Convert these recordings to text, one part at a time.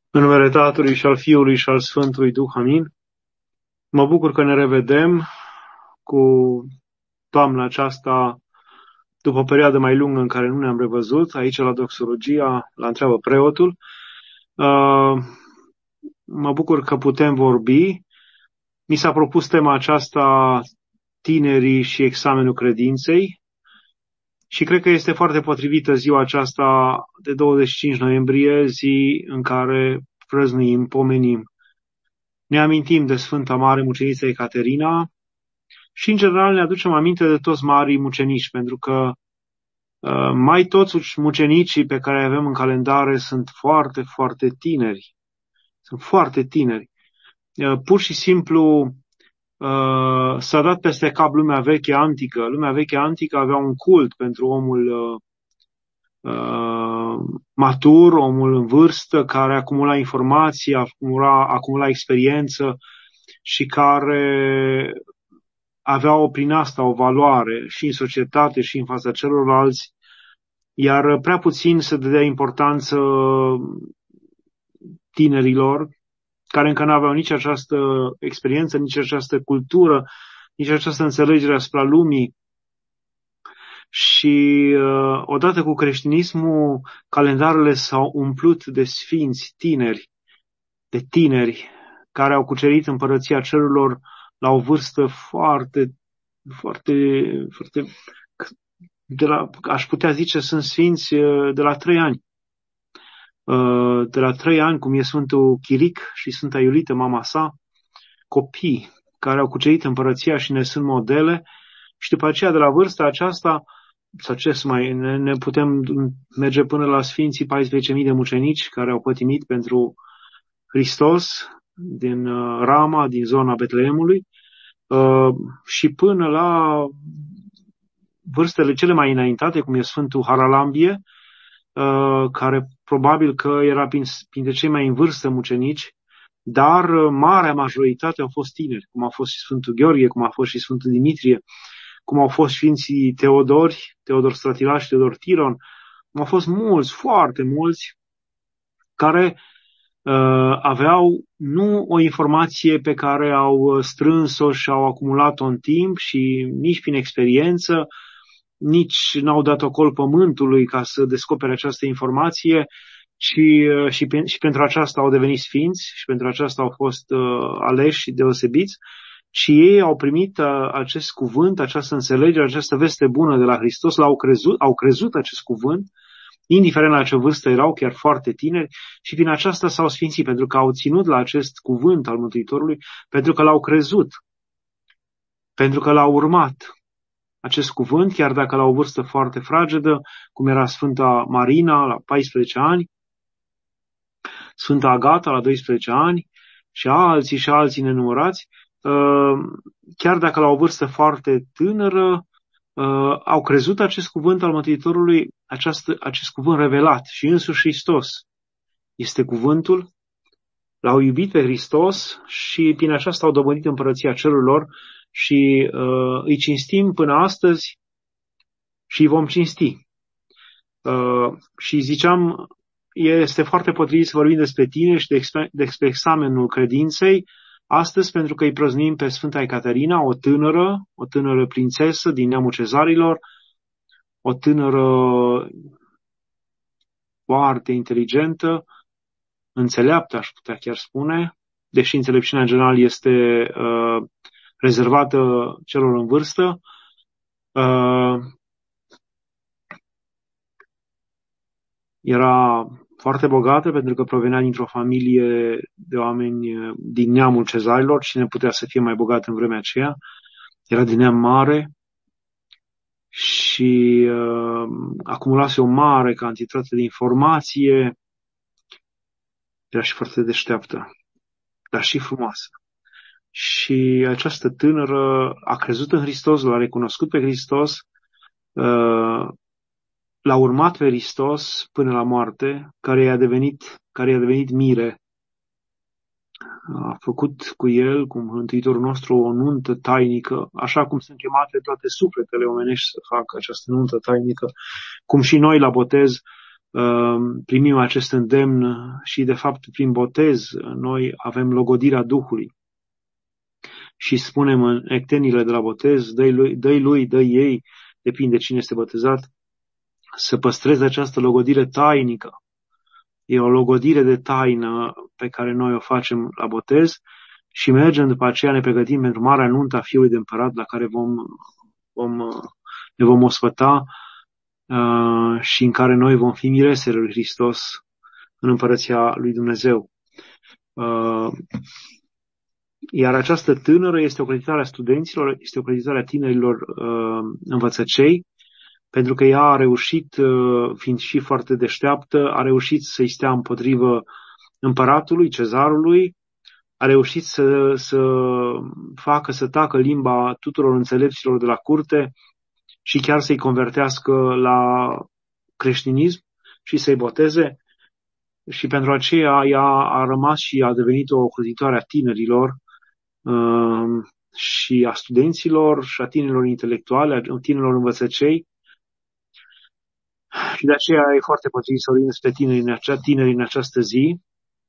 În numele Tatălui și al Fiului și al Sfântului Duh, amin. Mă bucur că ne revedem cu toamna aceasta după o perioadă mai lungă în care nu ne-am revăzut, aici la Doxologia, la Întreabă Preotul. Mă bucur că putem vorbi. Mi s-a propus tema aceasta, tinerii și examenul credinței, și cred că este foarte potrivită ziua aceasta de 25 noiembrie, zi în care prăznuim, pomenim, ne amintim de Sfânta Mare Muceniță Ecaterina și, în general, ne aducem aminte de toți marii mucenici, pentru că mai toți mucenicii pe care îi avem în calendare sunt foarte, foarte tineri. Sunt foarte tineri. Pur și simplu s-a dat peste cap lumea veche antică. Lumea veche antică avea un cult pentru omul matur, omul în vârstă, care acumula informații, acumula experiență și care aveau prin asta o valoare și în societate și în fața celorlalți, iar prea puțin se dădea importanță tinerilor care încă nu aveau nici această experiență, nici această cultură, nici această înțelegere asupra lumii. Și odată cu creștinismul, calendarele s-au umplut de sfinți tineri, de tineri care au cucerit împărăția cerurilor la o vârstă foarte, foarte, foarte, aș putea zice, sunt sfinți de la 3 ani. De la 3 ani, cum e Sfântul Chiric și Sfânta Iulită, mama sa, copii care au cucerit împărăția și ne sunt modele, și după aceea, de la vârsta aceasta, sau ce să mai, ne putem merge până la Sfinții 14.000 de mucenici care au pătimit pentru Hristos din Rama, din zona Betleemului, și până la vârstele cele mai înaintate, cum e Sfântul Haralambie, care probabil că era printre cei mai în vârstă mucenici, dar marea majoritate au fost tineri, cum a fost și Sfântul Gheorghe, cum a fost și Sfântul Dimitrie, cum au fost Sfinții Teodor Stratilaș și Teodor Tiron, cum au fost mulți, foarte mulți, care aveau nu o informație pe care au strâns-o și au acumulat-o în timp și nici prin experiență, nici n-au dat ocol pământului ca să descopere această informație, și pentru aceasta au devenit sfinți și pentru aceasta au fost aleși și deosebiți, și ei au primit acest cuvânt, această înțelegere, această veste bună de la Hristos, au crezut acest cuvânt, indiferent la ce vârstă erau, chiar foarte tineri, și prin aceasta s-au sfințit, pentru că au ținut la acest cuvânt al Mântuitorului, pentru că l-au crezut, pentru că l-au urmat acest cuvânt, chiar dacă la o vârstă foarte fragedă, cum era Sfânta Marina la 14 ani, Sfânta Agata la 12 ani și alții nenumărați, chiar dacă la o vârstă foarte tânără, au crezut acest cuvânt al Mântuitorului, acest cuvânt revelat, și însuși Hristos este cuvântul, l-au iubit pe Hristos și prin aceasta au dobândit împărăția cerurilor și îi cinstim până astăzi și îi vom cinsti. Și ziceam, este foarte potrivit să vorbim despre tine și despre examenul credinței astăzi, pentru că îi prăznuim pe Sfânta Ecaterina, o tânără prințesă din neamul cezarilor, o tânără foarte inteligentă, înțeleaptă, aș putea chiar spune, deși înțelepciunea în general este rezervată celor în vârstă. Era foarte bogată pentru că provenea dintr-o familie de oameni din neamul cezarilor. Cine putea să fie mai bogat în vremea aceea? Era din neam mare și acumulase o mare cantitate de informație. Era și foarte deșteaptă, dar și frumoasă. Și această tânără a crezut în Hristos, l-a recunoscut pe Hristos, l-a urmat pe Hristos până la moarte, care i-a devenit mire. A făcut cu el, cu Mântuitorul nostru, o nuntă tainică, așa cum sunt chemate toate sufletele omenești să facă această nuntă tainică, cum și noi la botez primim acest îndemn și, de fapt, prin botez, noi avem logodirea Duhului. Și spunem în ectenile de la botez, dă ei, depinde cine este botezat, să păstreze această logodire tainică. E o logodire de taină pe care noi o facem la botez și mergem după aceea, ne pregătim pentru marea nuntă a Fiului de Împărat, la care ne vom ospăta și în care noi vom fi miresele lui Hristos în Împărăția lui Dumnezeu. Iar această tânără este o creditare a studenților, este o creditare a tinerilor învățăcei, pentru că ea a reușit, fiind și foarte deșteaptă, a reușit să-i stea împotrivă împăratului, cezarului, a reușit să facă să tacă limba tuturor înțelepților de la curte și chiar să-i convertească la creștinism și să-i boteze. Și pentru aceea ea a rămas și a devenit o ocrotitoare a tinerilor și a studenților și a tinerilor intelectuale, a tinerilor învățăcei. Și de aceea e foarte potrivit să vorbim despre tinerii în această zi.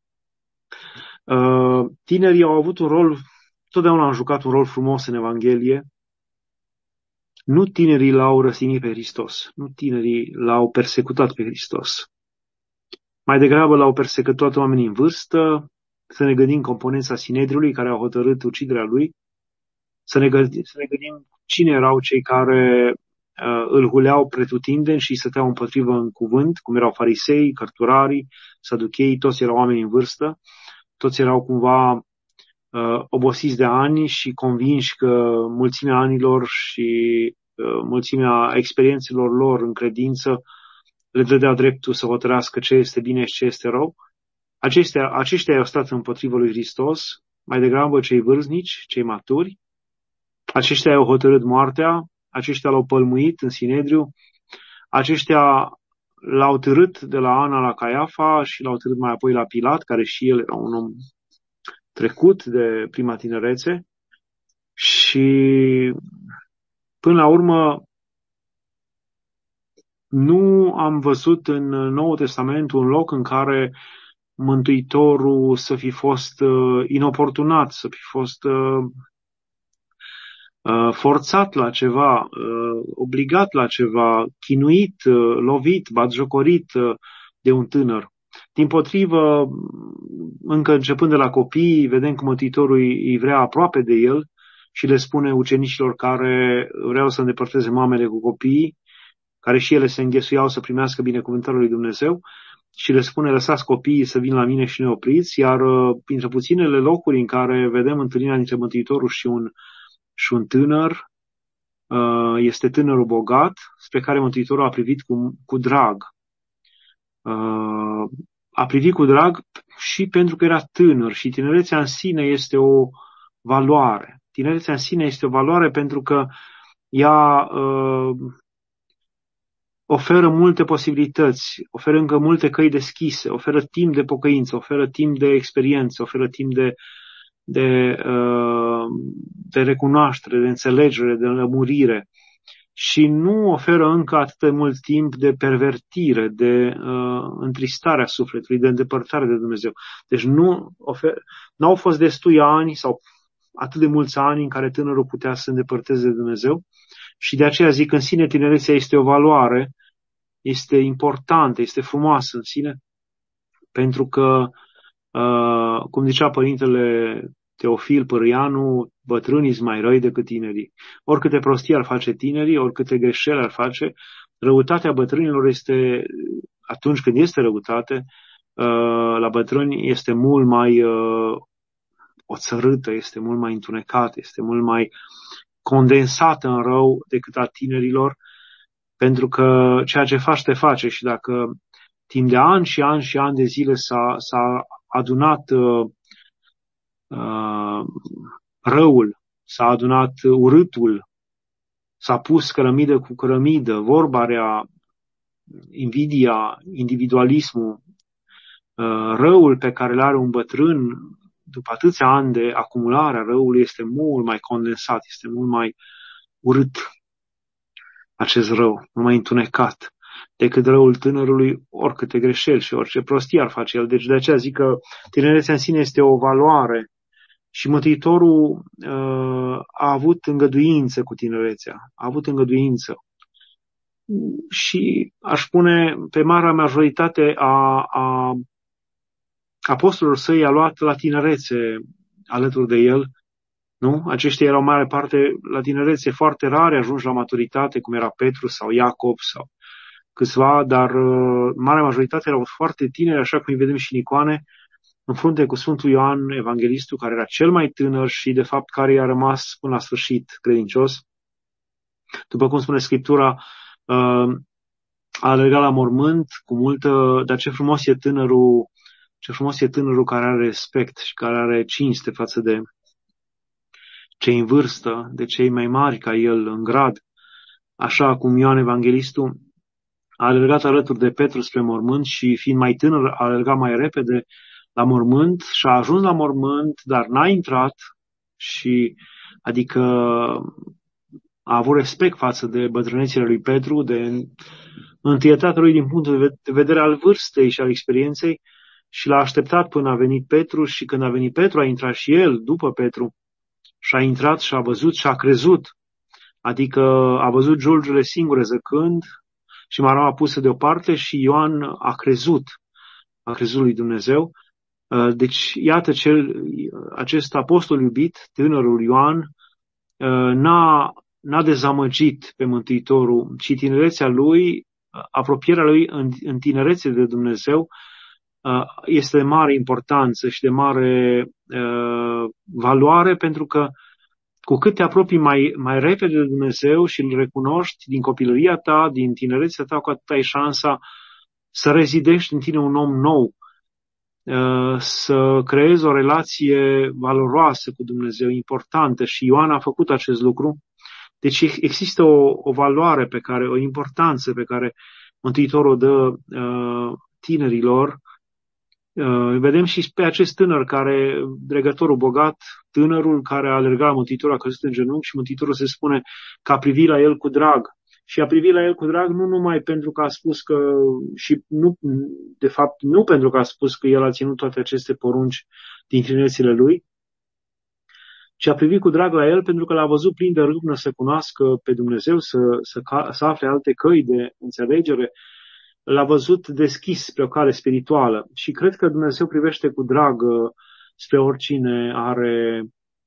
Tinerii au avut un rol, totdeauna au jucat un rol frumos în Evanghelie. Nu tinerii l-au răstignit pe Hristos, nu tinerii l-au persecutat pe Hristos. Mai degrabă l-au persecutat oamenii în vârstă, să ne gândim componența Sinedriului care au hotărât uciderea lui, să ne gândim cine erau cei care îl huleau pretutindeni și stăteau împotrivă în cuvânt, cum erau farisei, cărturarii, saducheii, toți erau oameni în vârstă, toți erau cumva obosiți de ani și convinși că mulțimea anilor și mulțimea experiențelor lor în credință le dădea dreptul să hotărească ce este bine și ce este rău. Aceștia au stat împotrivă lui Hristos, mai degrabă cei vârstnici, cei maturi. Aceștia au hotărât moartea, aceștia l-au pălmuit în Sinedriu, aceștia l-au târât de la Ana la Caiafa și l-au târât mai apoi la Pilat, care și el era un om trecut de prima tinerețe. Și până la urmă nu am văzut în Noul Testament un loc în care Mântuitorul să fi fost inoportunat, să fi fost forțat la ceva, obligat la ceva, chinuit, lovit, batjocorit de un tânăr. Dimpotrivă, încă începând de la copii, vedem că Mântuitorul îi vrea aproape de el și le spune ucenicilor care vreau să îndepărteze mamele cu copiii, care și ele se înghesuiau să primească binecuvântarea lui Dumnezeu, și le spune, lăsați copiii să vină la mine și neopriți, iar printre puținele locuri în care vedem întâlnirea dintre Mântuitorul și un tânăr, este tânărul bogat, spre care Mântuitorul a privit cu drag. A privit cu drag și pentru că era tânăr și tinerețea în sine este o valoare. Tinerețea în sine este o valoare pentru că ea oferă multe posibilități, oferă încă multe căi deschise, oferă timp de pocăință, oferă timp de experiență, oferă timp de recunoaștere, de înțelegere, de lămurire și nu oferă încă atât de mult timp de pervertire, de întristare a sufletului, de îndepărtare de Dumnezeu. Deci nu au fost destui ani sau atât de mulți ani în care tânărul putea să se îndepărteze de Dumnezeu și de aceea zic că în sine tinerețea este o valoare, este importantă, este frumoasă în sine, pentru că, cum zicea părintele Teofil Pârâianu, bătrânii sunt mai răi decât tinerii. Oricâte prostii ar face tinerii, oricâte greșeli ar face, răutatea bătrânilor este, atunci când este răutate, la bătrâni este mult mai oțărâtă, este mult mai întunecată, este mult mai condensată în rău decât a tinerilor, pentru că ceea ce faci te face și dacă timp de ani și ani și ani de zile s-a adunat răul, s-a adunat urâtul, s-a pus cărămidă cu cărămidă, vorba rea, invidia, individualismul, răul pe care îl are un bătrân după atâția ani de acumulare a răului este mult mai condensat, este mult mai urât acest rău, mult mai întunecat. decât răul tânărului, oricâte greșeli și orice prostie ar face el. Deci de aceea zic că tinerețea în sine este o valoare și Mântuitorul a avut îngăduință cu tinerețea, a avut îngăduință. Și aș spune, pe marea majoritate a apostolilor săi a luat la tinerețe alături de el, nu? Aceștia erau mare parte la tinerețe, foarte rare ajunși la maturitate, cum era Petru sau Iacob sau câțiva, dar marea majoritate erau foarte tineri, așa cum îi vedem și în icoane, în frunte cu Sfântul Ioan Evanghelistul, care era cel mai tânăr și, de fapt, care i-a rămas până la sfârșit credincios. După cum spune Scriptura, a alergat la mormânt cu multă, dar ce frumos e tânărul care are respect și care are cinste față de cei în vârstă, de cei mai mari ca el în grad, așa cum Ioan Evanghelistul a alergat alături de Petru spre mormânt și, fiind mai tânăr, a alergat mai repede la mormânt și a ajuns la mormânt, dar n-a intrat și, adică, a avut respect față de bătrânețile lui Petru, de întâietatea lui din punctul de vedere al vârstei și al experienței și l-a așteptat până a venit Petru și când a venit Petru a intrat și el după Petru și a intrat și a văzut și a crezut, adică a văzut giulgiule singure zăcând și marama pusă deoparte și Ioan a crezut lui Dumnezeu. Deci, iată, acest apostol iubit, tânărul Ioan, n-a dezamăgit pe Mântuitorul, ci tinerețea lui, apropierea lui în tinerețe de Dumnezeu, este de mare importanță și de mare valoare, pentru că cu cât te apropii mai repede de Dumnezeu și îl recunoști din copilăria ta, din tinerețea ta, cu atât ai șansa să rezidești în tine un om nou, să creezi o relație valoroasă cu Dumnezeu, importantă, și Ioan a făcut acest lucru. Deci există o valoare o importanță pe care Mântuitorul o dă tinerilor. Vedem și pe acest tânăr dregătorul bogat, tânărul care a alergat la Mântuitorul, a căzut în genunchi și Mântuitorul se spune că a privit la el cu drag. Și a privit la el cu drag nu numai pentru că a spus că, și nu, de fapt nu pentru că a spus că el a ținut toate aceste porunci din tinerețile lui, ci a privit cu drag la el pentru că l-a văzut plin de râvnă să cunoască pe Dumnezeu, să afle alte căi de înțelegere. L-a văzut deschis spre o cale spirituală și cred că Dumnezeu privește cu drag spre oricine are,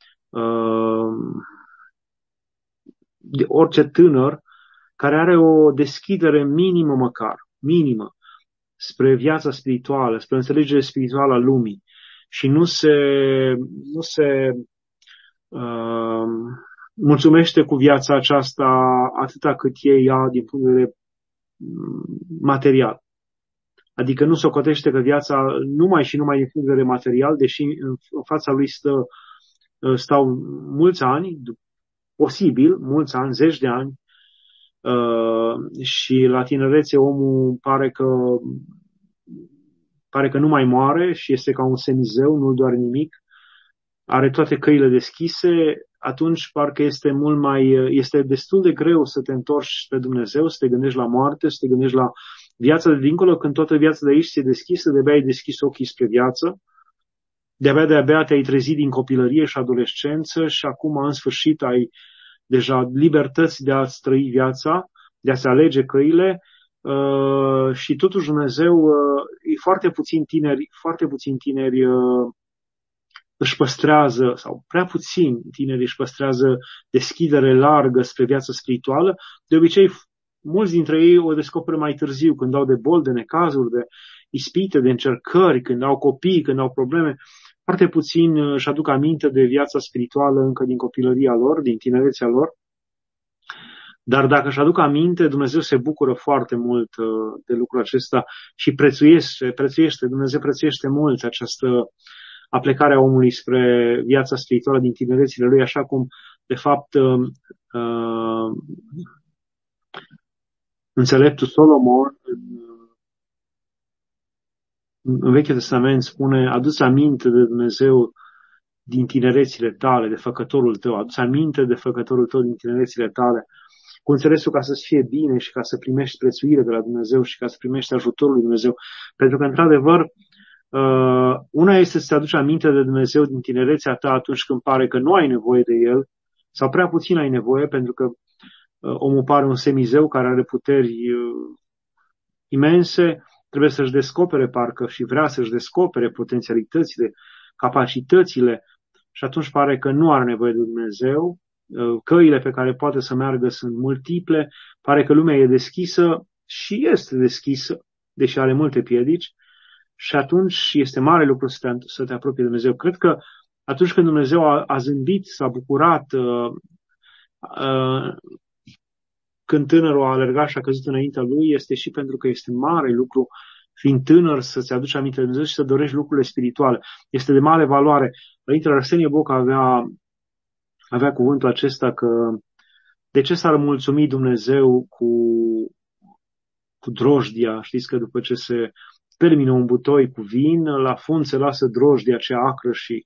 orice tânăr care are o deschidere minimă spre viața spirituală, spre înțelegere spirituală a lumii și nu se mulțumește cu viața aceasta atâta cât ei ia din punct de vedere material. Adică nu socotește că viața numai și numai din punct de vedere material, deși în fața lui stau mulți ani, posibil, mulți ani, zeci de ani, și la tinerețe omul pare că nu mai moare și este ca un semizeu, nu doare nimic, are toate căile deschise, atunci parcă este destul de greu să te întorci spre Dumnezeu, să te gândești la moarte, să te gândești la viața de dincolo, când toată viața de aici este deschisă, de-abia ai deschis ochii spre viață, de-abia te-ai trezit din copilărie și adolescență și acum în sfârșit ai deja libertăți de a-ți trăi viața, de a-ți alege căile, și totuși Dumnezeu, foarte puțini tineri își păstrează, sau prea puțini tineri își păstrează deschidere largă spre viața spirituală. De obicei, mulți dintre ei o descoperă mai târziu, când au de boli, de necazuri, de ispite, de încercări, când au copii, când au probleme. Foarte puțini își aduc aminte de viața spirituală încă din copilăria lor, din tinerețea lor. Dar dacă își aduc aminte, Dumnezeu se bucură foarte mult de lucrul acesta și Dumnezeu prețuiește mult această aplecarea omului spre viața spirituală din tinerețile lui, așa cum, de fapt, înțeleptul Solomon în Vechiul Testament spune: adu-ți aminte de Dumnezeu din tinerețile tale, de făcătorul tău, adu-ți aminte de făcătorul tău din tinerețile tale. cu înțelesul ca să-ți fie bine și ca să primești prețuire de la Dumnezeu și ca să primești ajutorul lui Dumnezeu. Pentru că, într-adevăr, una este să-ți aduci aminte de Dumnezeu din tinerețea ta atunci când pare că nu ai nevoie de El sau prea puțin ai nevoie, pentru că omul pare un semizeu care are puteri imense, trebuie să-și descopere parcă și vrea să-și descopere potențialitățile, capacitățile și atunci pare că nu are nevoie de Dumnezeu. Căile pe care poate să meargă sunt multiple, pare că lumea e deschisă și este deschisă, deși are multe piedici și atunci este mare lucru să te apropii de Dumnezeu. Cred că atunci când Dumnezeu a zâmbit, s-a bucurat, când tânărul a alergat și a căzut înaintea lui, este și pentru că este mare lucru, fiind tânăr, să-ți aduci aminte de Dumnezeu și să dorești lucrurile spirituale. Este de mare valoare. Părintele Arsenie Boc avea cuvântul acesta că de ce s-ar mulțumi Dumnezeu cu drojdia? Știți că după ce se termină un butoi cu vin, la fund se lasă drojdia cea acră și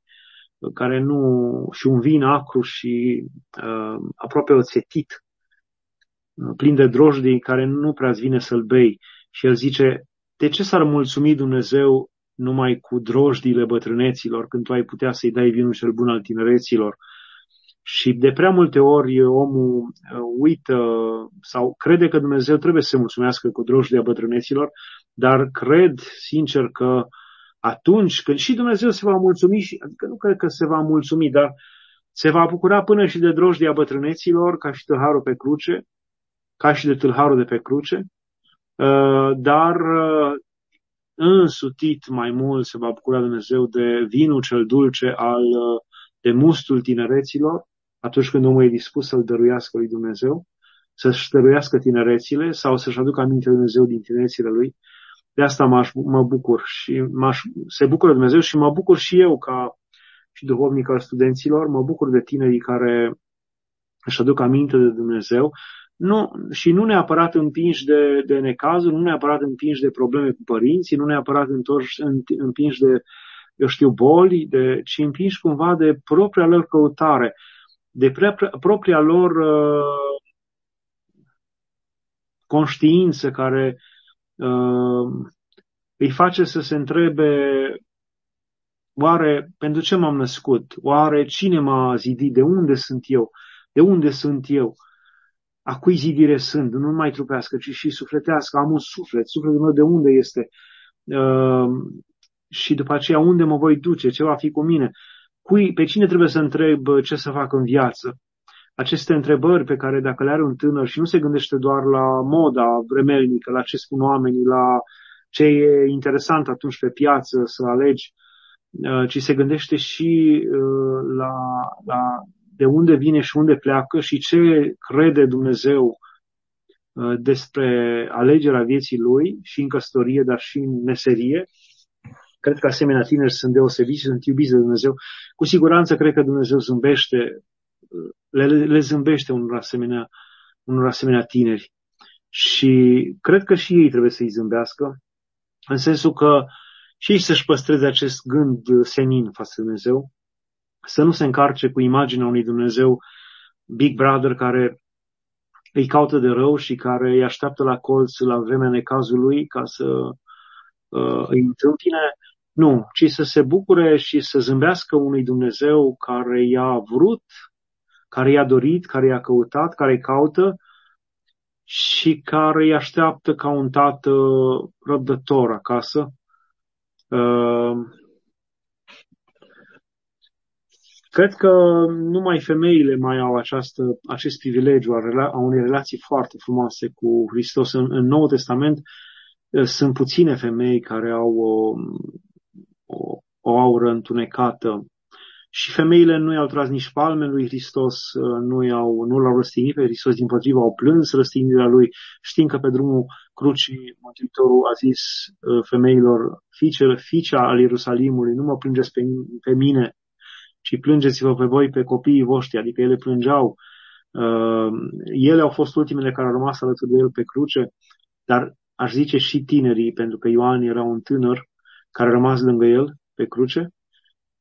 un vin acru și aproape oțetit, plin de drojdii care nu prea-ți vine să-l bei. Și el zice, de ce s-ar mulțumi Dumnezeu numai cu drojdiile bătrâneților, când tu ai putea să-i dai vinul cel bun al tinereților? Și de prea multe ori omul uită sau crede că Dumnezeu trebuie să se mulțumească cu drojdia bătrâneților, dar cred sincer că atunci când și Dumnezeu se va mulțumi, adică nu cred că se va mulțumi, dar se va bucura până și de drojdia bătrâneților, ca și tâlharul pe cruce, ca și de tâlharul de pe cruce, dar însutit mai mult se va bucura Dumnezeu de vinul cel dulce de mustul tinereților, atunci când omul e dispus să-l dăruiască lui Dumnezeu, să-și dăruiască tinerețile sau să-și aducă aminte de Dumnezeu din tinerețile lui. De asta mă bucur și se bucură Dumnezeu și mă bucur și eu ca și duhovnic al studenților, mă bucur de tinerii care își aduc aminte de Dumnezeu. Și nu neapărat împinși de necazuri, nu neapărat împinși de probleme cu părinții, nu neapărat împinși de, boli, ci împinși cumva de propria lor căutare, de propria lor conștiință care îi face să se întrebe, oare pentru ce m-am născut? Oare cine m-a zidit? De unde sunt eu? De unde sunt eu? A cui zidire sunt? Nu numai trupească, ci și sufletească. Am un suflet. Sufletul meu de unde este? Și după aceea unde mă voi duce? Ce va fi cu mine? Pe cine trebuie să întreb ce să fac în viață? Aceste întrebări pe care dacă le are un tânăr și nu se gândește doar la moda vremelnică, la ce spun oamenii, la ce e interesant atunci pe piață să alegi, ci se gândește și la de unde vine și unde pleacă și ce crede Dumnezeu despre alegerea vieții lui și în căsătorie, dar și în meserie. Cred că asemenea tineri sunt deosebiți și sunt iubiți de Dumnezeu. Cu siguranță cred că Dumnezeu zâmbește, le zâmbește unor asemenea tineri. Și cred că și ei trebuie să-i zâmbească, în sensul că și ei să-și păstreze acest gând senin față de Dumnezeu, să nu se încarce cu imaginea unui Dumnezeu Big Brother care îi caută de rău și care îi așteaptă la colț la vremea necazului ca să îi întâmpine. Nu, ci să se bucure și să zâmbească unui Dumnezeu care i-a vrut, care i-a dorit, care i-a căutat, care îi caută și care îi așteaptă ca un tată răbdător acasă. Cred că numai femeile mai au acest privilegiu a unei relații foarte frumoase cu Hristos. În Noul Testament sunt puține femei care au o aură întunecată și femeile nu i-au tras nici palme lui Hristos, nu l-au răstignit pe Hristos, dimpotrivă au plâns răstignirea lui. Știm că pe drumul crucii Mântuitorul a zis femeilor, fiice al Ierusalimului, nu mă plângeți pe mine, ci plângeți-vă pe voi, pe copiii voștri, adică ele plângeau. Ele au fost ultimele care au rămas alături de el pe cruce, dar aș zice și tinerii, pentru că Ioan era un tânăr care a rămas lângă el pe cruce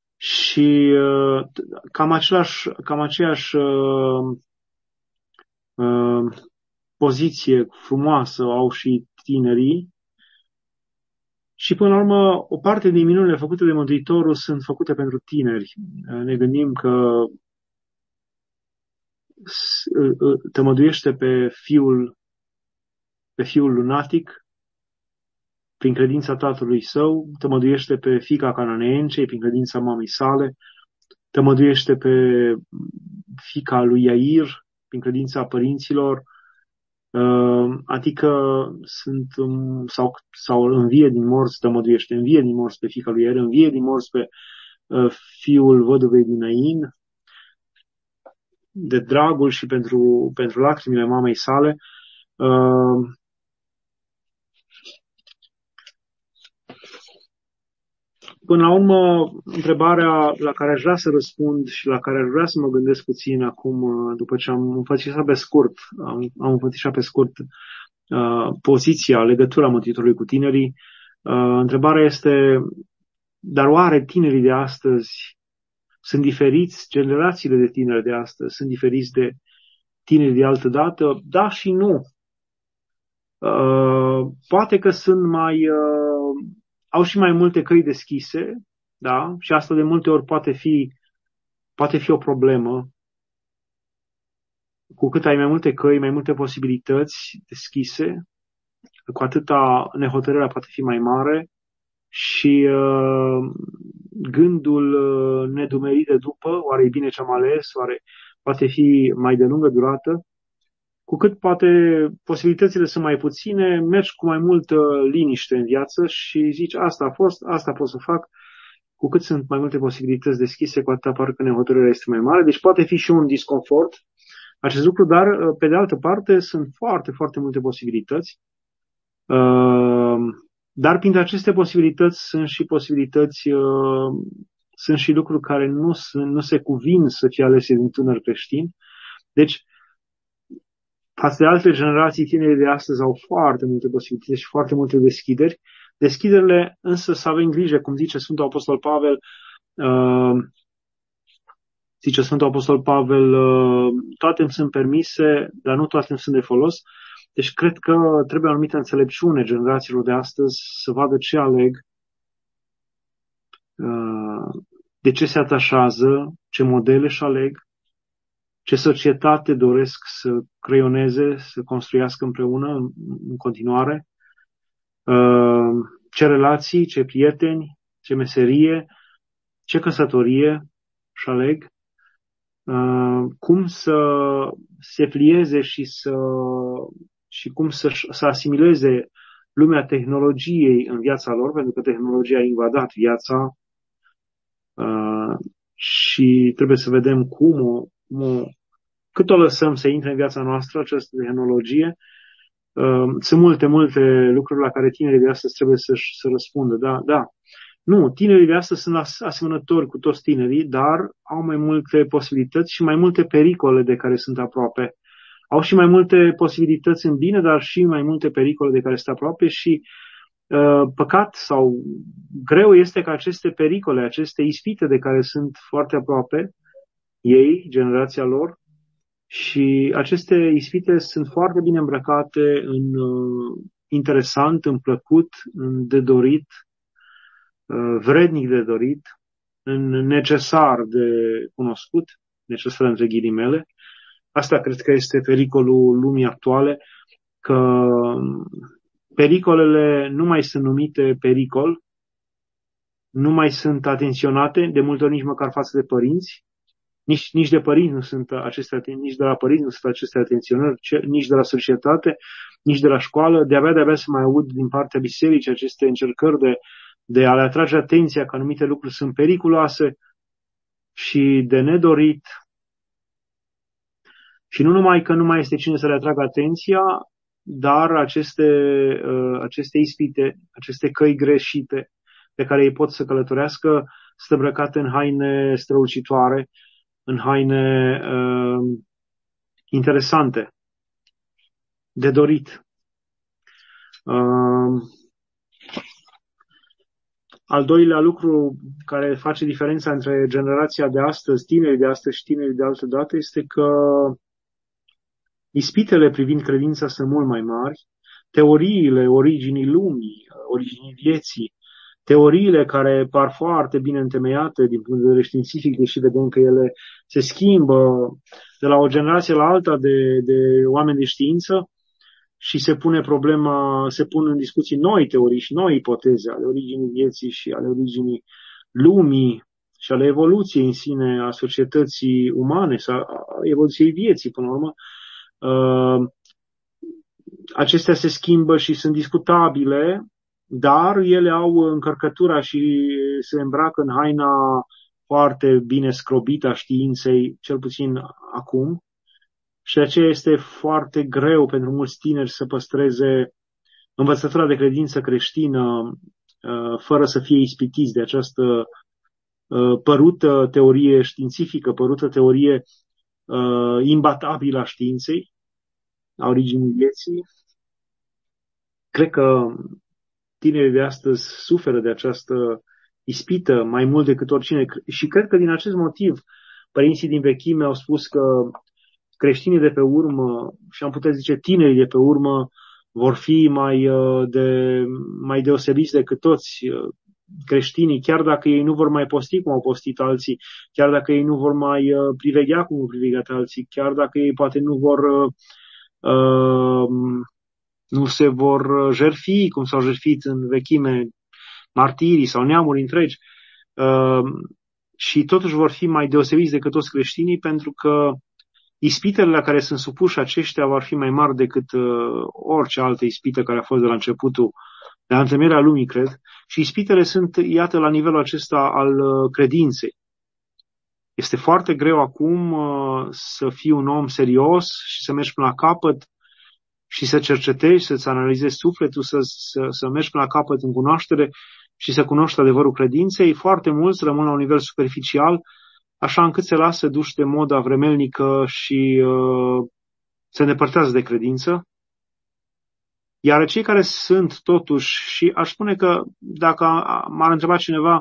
și cam aceeași poziție frumoasă au și tinerii. Și până la urmă, o parte din minunile făcute de Mântuitorul sunt făcute pentru tineri. Ne gândim că tămăduiește pe fiul lunatic prin credința tatălui său, tămăduiește pe fiica cananeencei prin credința mamei sale, tămăduiește pe fiica lui Iair prin credința părinților, adică sau învie din morți, tămăduiește, învie din morți pe fiica lui Iair, învie din morți pe fiul văduvei din Nain, de dragul și pentru lacrimile mamei sale. Până la urmă, întrebarea la care aș vrea să răspund și la care aș vrea să mă gândesc puțin acum, după ce am înfățișat pe scurt, poziția, legătura Mântuitorului cu tinerii, întrebarea este, dar oare tinerii de astăzi sunt diferiți, generațiile de tineri de astăzi sunt diferiți de tinerii de altă dată? Da și nu. Poate că au și mai multe căi deschise, da? Și asta de multe ori poate fi o problemă. Cu cât ai mai multe căi, mai multe posibilități deschise, cu atâta nehotărârea poate fi mai mare și gândul nedumerit de după, oare e bine ce am ales, oare poate fi mai de lungă durată. Cu cât poate posibilitățile sunt mai puține, mergi cu mai multă liniște în viață și zici, asta a fost, asta pot să fac. Cu cât sunt mai multe posibilități deschise, cu atât parcă nehotărârea este mai mare. Deci poate fi și un disconfort acest lucru, dar pe de altă parte sunt foarte, foarte multe posibilități. Dar printre aceste posibilități sunt și lucruri care nu se cuvin să fie alese din tânăr creștin. Deci, față de alte generații, tinerii de astăzi au foarte multe posibilități și foarte multe deschideri. Deschiderile însă să avem grijă, cum zice Sfântul Apostol Pavel, toate îmi sunt permise, dar nu toate îmi sunt de folos. Deci cred că trebuie o anumită înțelepciune generațiilor de astăzi să vadă ce aleg, de ce se atașează, ce modele își aleg, ce societate doresc să creioneze, să construiască împreună în continuare, ce relații, ce prieteni, ce meserie, ce căsătorie își aleg, cum să se plieze și cum să asimileze lumea tehnologiei în viața lor, pentru că tehnologia a invadat viața și trebuie să vedem cât o lăsăm să intre în viața noastră această tehnologie. Sunt multe lucruri la care tinerii de astăzi trebuie să răspundă. Da. Nu, tinerii de astăzi sunt asemănători cu toți tinerii, dar au mai multe posibilități și mai multe pericole de care sunt aproape. Au și mai multe posibilități în bine, dar și mai multe pericole de care sunt aproape și păcat sau greu este că aceste pericole, aceste ispite de care sunt foarte aproape ei, generația lor, și aceste ispite sunt foarte bine îmbrăcate în interesant, în plăcut, în de dorit, vrednic de dorit, în necesar de cunoscut, necesar între ghilimele. Asta cred că este pericolul lumii actuale, că pericolele nu mai sunt numite pericol, nu mai sunt atenționate, de multe ori nici măcar față de părinți, nici de părinți nu sunt nici de la părinți nu sunt aceste atenționări, nici de la societate, nici de la școală. De-abia să mai aud din partea bisericii aceste încercări de a le atrage atenția că anumite lucruri sunt periculoase și de nedorit. Și nu numai că nu mai este cine să le atragă atenția, dar aceste ispite, aceste căi greșite pe care ei pot să călătorească, sunt îmbrăcate în haine strălucitoare, în haine interesante, de dorit. Al doilea lucru care face diferența între generația de astăzi, tinerii de astăzi și tinerii de altă dată, este că Ispitele privind credința sunt mult mai mari, teoriile originii lumii, originii vieții, teoriile care par foarte bine întemeiate din punct de vedere științific, deși vedem că ele se schimbă de la o generație la alta de oameni de știință și se pun în discuții noi teorii și noi ipoteze ale originii vieții și ale originii lumii și ale evoluției în sine a societății umane sau a evoluției vieții până la urmă. Acestea se schimbă și sunt discutabile, dar ele au încărcătura și se îmbracă în haina foarte bine scrobită a științei, cel puțin acum. Și de aceea este foarte greu pentru mulți tineri să păstreze învățătura de credință creștină fără să fie ispitiți de această părută teorie științifică, părută teorie imbatabilă a științei, a originii vieții. Cred că tinerii de astăzi suferă de această ispită mai mult decât oricine și cred că din acest motiv părinții din vechime au spus că creștinii de pe urmă, și am putea zice tinerii de pe urmă, vor fi mai deosebiți decât toți creștinii, chiar dacă ei nu vor mai posti cum au postit alții, chiar dacă ei nu vor mai priveghea cum au privegheat alții, chiar dacă ei poate nu se vor jertfi cum s-au jertfit în vechime martirii sau neamuri întregi, și totuși vor fi mai deosebiți decât toți creștinii, pentru că ispitele la care sunt supuși aceștia vor fi mai mari decât orice altă ispită care a fost de la începutul, de la întemeierea lumii, cred. Și ispitele sunt, iată, la nivelul acesta al credinței. Este foarte greu acum să fii un om serios și să mergi până la capăt și să cercetezi, să-ți analizezi sufletul, să mergi până la capăt în cunoaștere și să cunoști adevărul credinței. Foarte mulți rămân la un nivel superficial, așa încât se lasă duși de moda vremelnică și se îndepărtează de credință. Iar cei care sunt totuși, și aș spune că dacă m-ar întreba cineva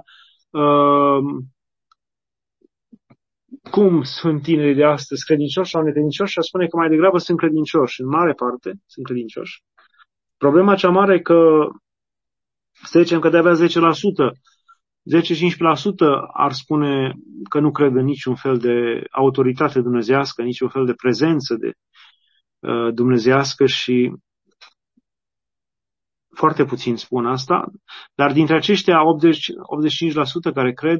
cum sunt tinerii de astăzi, credincioși sau necredincioși, aș spune că mai degrabă sunt credincioși, în mare parte sunt credincioși. Problema cea mare e că, să zicem că de-abia 10%, 10-15% ar spune că nu cred în niciun fel de autoritate dumnezeiască, niciun fel de prezență de dumnezeiască și foarte puțin spun asta, dar dintre aceștia 85% care cred,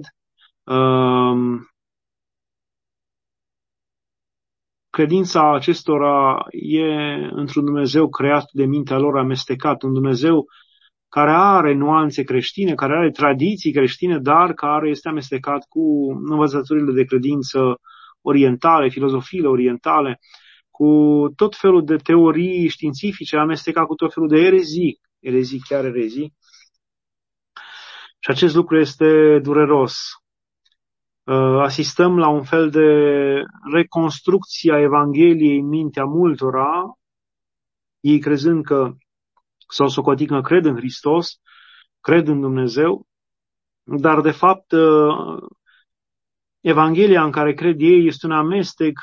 credința acestora e într-un Dumnezeu creat de mintea lor amestecat, un Dumnezeu care are nuanțe creștine, care are tradiții creștine, dar care este amestecat cu învățăturile de credință orientale, filozofiile orientale, cu tot felul de teorii științifice, amestecat cu tot felul de erezii, chiar erezii. Și acest lucru este dureros. Asistăm la un fel de reconstrucție a Evangheliei în mintea multora, ei crezând că sau socotit că cred în Hristos, cred în Dumnezeu, dar de fapt Evanghelia în care cred ei este un amestec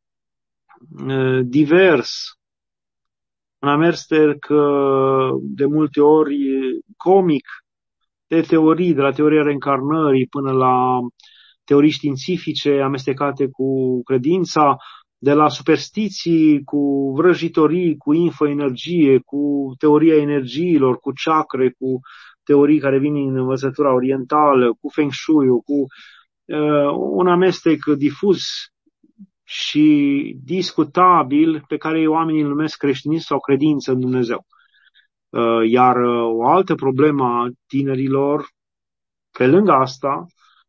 divers, un amestec de multe ori comic de teorii, de la teoria reîncarnării până la teorii științifice amestecate cu credința, de la superstiții, cu vrăjitorii, cu infoenergie, cu teoria energiilor, cu chakre, cu teorii care vin din învățătura orientală, cu feng shui-ul, cu un amestec difuz și discutabil pe care oamenii îl numesc creștinism sau credință în Dumnezeu. Iar o altă problemă a tinerilor, pe lângă asta,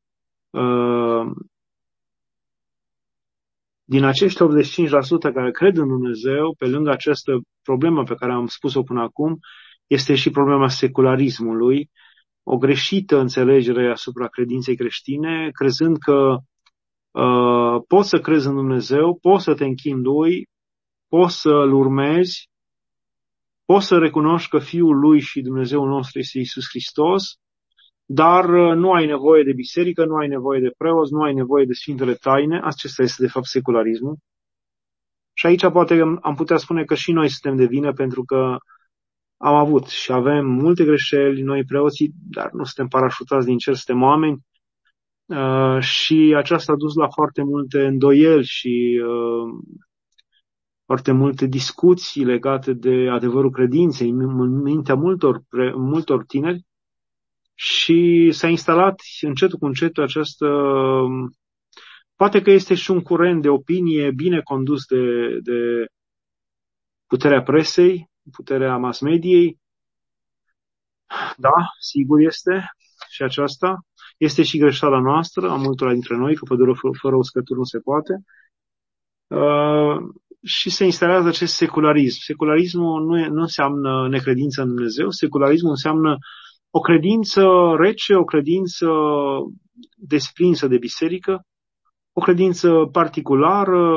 din acești 85% care cred în Dumnezeu, pe lângă această problemă pe care am spus-o până acum, este și problema secularismului, o greșită înțelegere asupra credinței creștine, crezând că poți să crezi în Dumnezeu, poți să te închini Lui, poți să-L urmezi, poți să recunoști că Fiul Lui și Dumnezeul nostru este Iisus Hristos, dar nu ai nevoie de biserică, nu ai nevoie de preoți, nu ai nevoie de Sfintele Taine. Acesta este, de fapt, secularismul. Și aici poate am putea spune că și noi suntem de vină, pentru că am avut și avem multe greșeli, noi preoții, dar nu suntem parașutați din cer, suntem oameni. Și aceasta a dus la foarte multe îndoieli și foarte multe discuții legate de adevărul credinței în mintea multor tineri și s-a instalat încetul cu încetul această... Poate că este și un curent de opinie bine condus de puterea presei, puterea mass mediei. Da, sigur este și aceasta. Este și greșeala noastră, a multora dintre noi, că fără uscături nu se poate. Și se instalează acest secularism. Secularismul nu înseamnă necredință în Dumnezeu, secularismul înseamnă o credință rece, o credință desprinsă de biserică, o credință particulară,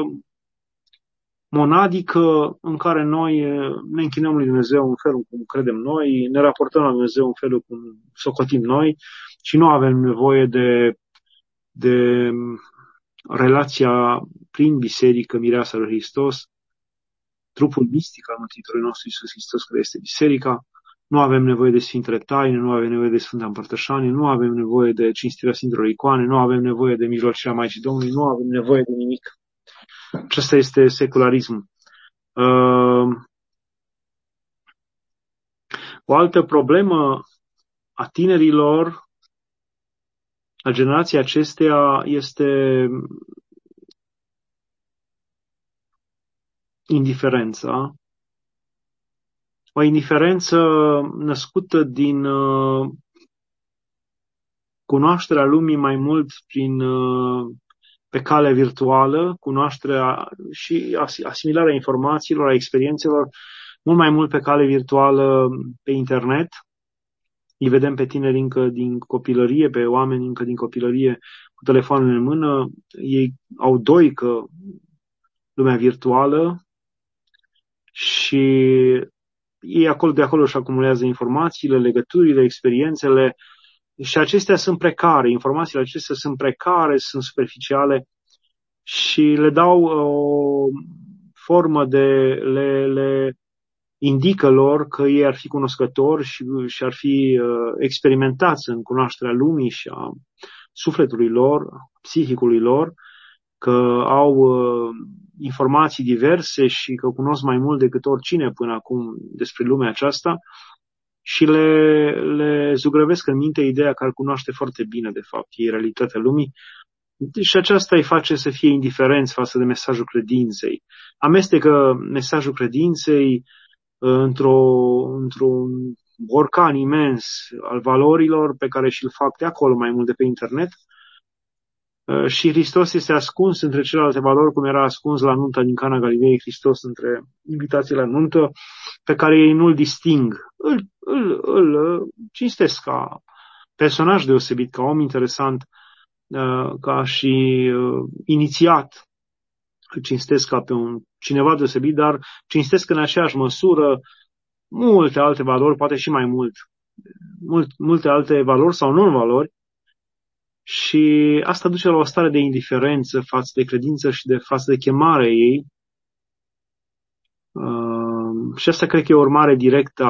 monadică, în care noi ne închinăm lui Dumnezeu în felul cum credem noi, ne raportăm la Dumnezeu în felul cum socotim noi și nu avem nevoie de relația prin biserică, mireasa lui Hristos, trupul mistic al Mântuitorului nostru Iisus Hristos, care este biserica. Nu avem nevoie de Sfintele Taine, nu avem nevoie de Sfânta Împărtășanie, nu avem nevoie de cinstirea Sfintelor Icoane, nu avem nevoie de mijlocirea Maicii Domnului, nu avem nevoie de nimic. Acesta este secularismul. O altă problemă a tinerilor, a generației acesteia, este indiferența. O indiferență născută din cunoașterea lumii mai mult pe cale virtuală, cunoașterea și asimilarea informațiilor, a experiențelor, mult mai mult pe cale virtuală pe internet. Îi vedem pe tineri încă din copilărie, pe oameni încă din copilărie cu telefonul în mână. Ei au doică lumea virtuală și ei de acolo își acumulează informațiile, legăturile, experiențele și acestea sunt precare. Informațiile acestea sunt precare, sunt superficiale și le dau o formă le indică lor că ei ar fi cunoscători și ar fi experimentați în cunoașterea lumii și a sufletului lor, psihicului lor, că au informații diverse și că cunosc mai mult decât oricine până acum despre lumea aceasta și le zugrăvesc în minte ideea că ar cunoaște foarte bine, de fapt, ei realitatea lumii. Și aceasta îi face să fie indiferenți față de mesajul credinței. Amestecă mesajul credinței într-un borcan imens al valorilor pe care și-l fac de acolo mai mult de pe internet și Hristos este ascuns între celelalte valori, cum era ascuns la nunta din Cana Galilei, Hristos între invitații la nuntă, pe care ei nu-l disting. Îl cinstesc ca personaj deosebit, ca om interesant, ca și inițiat. Îl cinstesc ca pe cineva deosebit, dar cinstesc în aceeași măsură multe alte valori, poate și mai multe alte valori sau non-valori, și asta duce la o stare de indiferență față de credință și față de chemarea ei. Și asta cred că e o urmare directă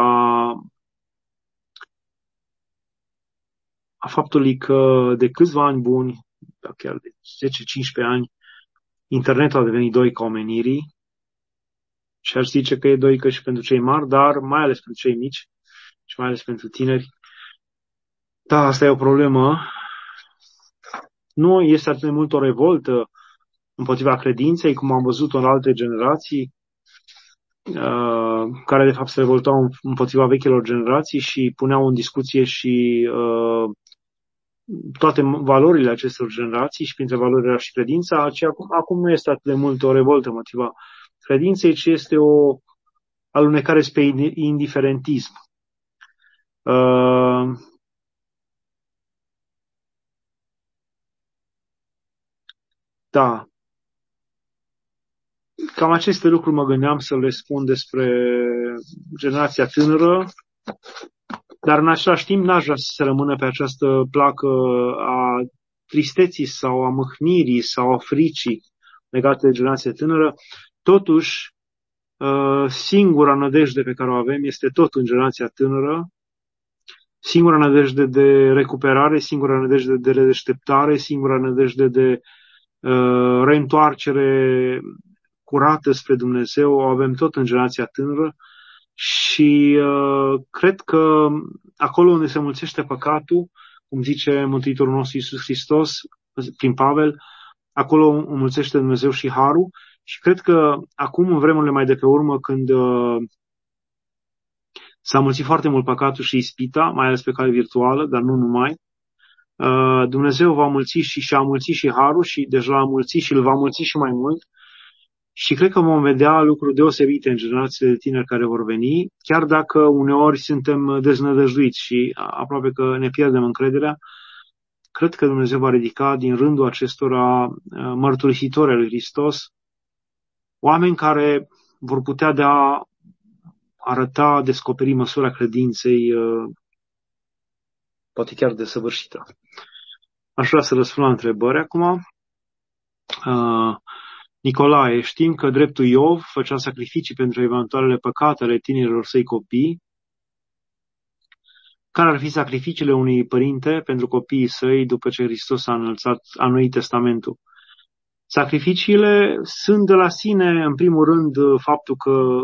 a faptului că de câțiva ani buni, chiar de 10-15 ani, internetul a devenit doica omenirii și aș zice că e doică și pentru cei mari, dar mai ales pentru cei mici și mai ales pentru tineri. Da, asta e o problemă. Nu este atât de mult o revoltă împotriva credinței, cum am văzut în alte generații, care de fapt se revoltau împotriva vechilor generații și puneau în discuție și toate valorile acestor generații și printre valorile era și credința. Acum nu este atât de mult o revoltă împotriva credinței, ci este o alunecare spre indiferentism. Da. Cam aceste lucruri mă gândeam să le spun despre generația tânără, dar în același timp n-aș vrea să se rămână pe această placă a tristeții sau a mâhnirii sau a fricii legate de generația tânără, Totuși, singura nădejde pe care o avem este tot în generația tânără, singura nădejde de recuperare, singura nădejde de redeșteptare, singura nădejde de reîntoarcere curată spre Dumnezeu, o avem tot în generația tânără și cred că acolo unde se mulțește păcatul, cum zice Mântuitorul nostru Iisus Hristos prin Pavel, acolo înmulțește Dumnezeu și harul și cred că acum, în vremurile mai de pe urmă, când s-a mulțit foarte mult păcatul și ispita, mai ales pe cale virtuală, dar nu numai, Dumnezeu va mulți și a mulțit și harul și deja l-a mulțit și îl va mulți și mai mult. Și cred că vom vedea lucruri deosebite în generațiile de tineri care vor veni, chiar dacă uneori suntem deznădăjduiți și aproape că ne pierdem încrederea. Cred că Dumnezeu va ridica din rândul acestora mărturisitori al lui Hristos, oameni care vor putea descoperi măsura credinței, poate chiar desăvârșită. Aș vrea să răspund la întrebări acum. Nicolae, știm că dreptul Iov făcea sacrificii pentru eventualele păcate ale tinerilor săi copii. Care ar fi sacrificiile unui părinte pentru copiii săi după ce Hristos a înnoit Testamentul? Sacrificiile sunt de la sine, în primul rând, faptul că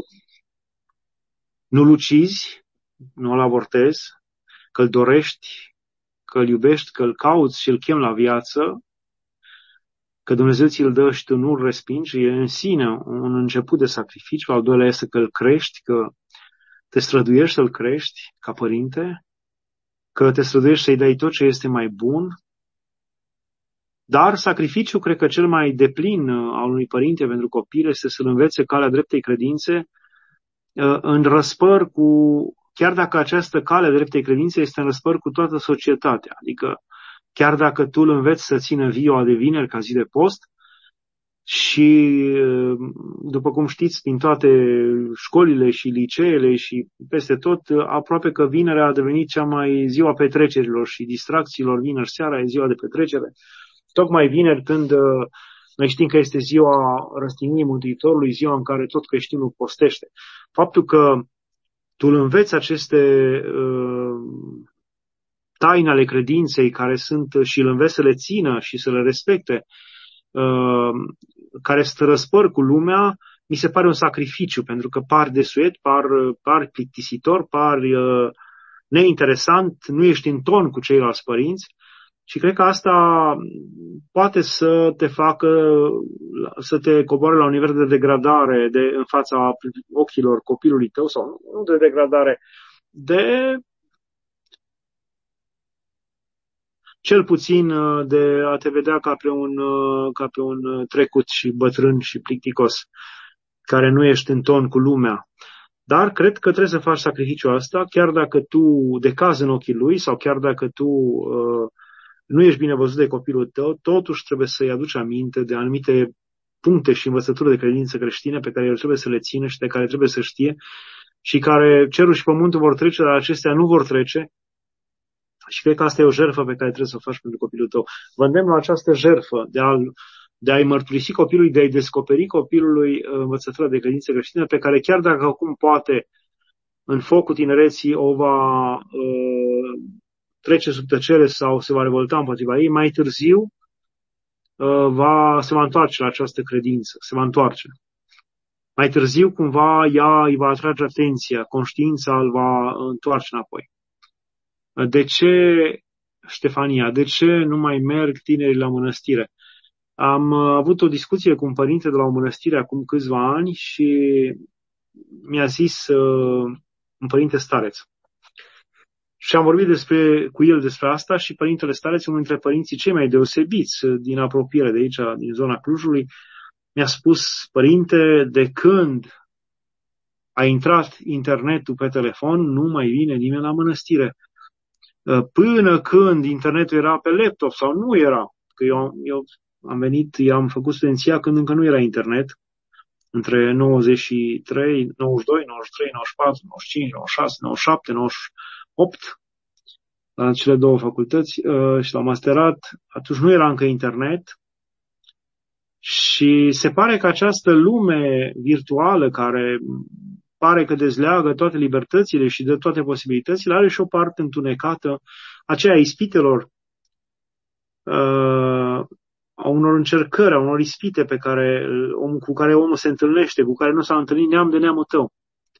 nu-l ucizi, nu-l avortezi, că-l dorești, că-l iubești, că-l cauți și îl chem la viață, că Dumnezeu ți-l dă și tu nu-l respingi, e în sine un început de sacrificiu. Al doilea este că îl crești, că te străduiești să-l crești ca părinte, că te străduiești să-i dai tot ce este mai bun. Dar sacrificiul, cred că cel mai deplin al unui părinte pentru copil este să-l învețe calea dreptei credințe în răspăr chiar dacă această cale dreptei credințe este în răspăr cu toată societatea. Adică chiar dacă tu îl înveți să țină ziua de vineri ca zi de post și, după cum știți, din toate școlile și liceele și peste tot, aproape că vinerea a devenit ziua petrecerilor și distracțiilor. Vineri seara e ziua de petrecere. Tocmai vineri, când noi știm că este ziua răstignirii Mântuitorului, ziua în care tot creștinul postește. Faptul că tu îl înveți aceste taine ale credinței care sunt și îl înveți să le țină și să le respecte, care stă răspăr cu lumea, mi se pare un sacrificiu, pentru că par desuet, par plictisitor, par neinteresant, nu ești în ton cu ceilalți părinți și cred că asta poate să te facă să te coboare la un nivel de degradare în fața ochilor copilului tău, sau nu de degradare, de cel puțin de a te vedea ca pe un trecut și bătrân și plicticos, care nu ești în ton cu lumea. Dar cred că trebuie să faci sacrificiul ăsta, chiar dacă tu decazi în ochii lui sau chiar dacă tu nu ești bine văzut de copilul tău, totuși trebuie să-i aduci aminte de anumite puncte și învățături de credință creștine pe care el trebuie să le țină și de care trebuie să știe și care cerul și pământul vor trece, dar acestea nu vor trece. Și cred că asta e o jertfă pe care trebuie să o faci pentru copilul tău. Vă îndemn la această jertfă de a-i mărturisi copilului, de a-i descoperi copilului învățătura de credință creștină, pe care chiar dacă acum poate în focul tinereții o va trece sub tăcere sau se va revolta împotriva ei, mai târziu se va întoarce la această credință, se va întoarce. Mai târziu, cumva, ea îi va atrage atenția, conștiința îl va întoarce înapoi. De ce, Ștefania, de ce nu mai merg tinerii la mănăstire? Am avut o discuție cu un părinte de la o mănăstire acum câțiva ani și mi-a zis un părinte stareț. Și am vorbit cu el despre asta și părintele stareț, unul dintre părinții cei mai deosebiți din apropiere de aici, din zona Clujului, mi-a spus: părinte, de când a intrat internetul pe telefon, nu mai vine nimeni la mănăstire. Până când internetul era pe laptop sau nu era, că eu am venit, am făcut studenția când încă nu era internet, între 93, 92, 93, 94, 95, 96, 97, 98, la cele două facultăți și la masterat, atunci nu era încă internet Și se pare că această lume virtuală care pare că dezleagă toate libertățile și dă toate posibilitățile, are și o parte întunecată, aceea a ispitelor, a unor încercări, a unor ispite cu care omul se întâlnește, cu care nu s-a întâlnit neam de neamul tău.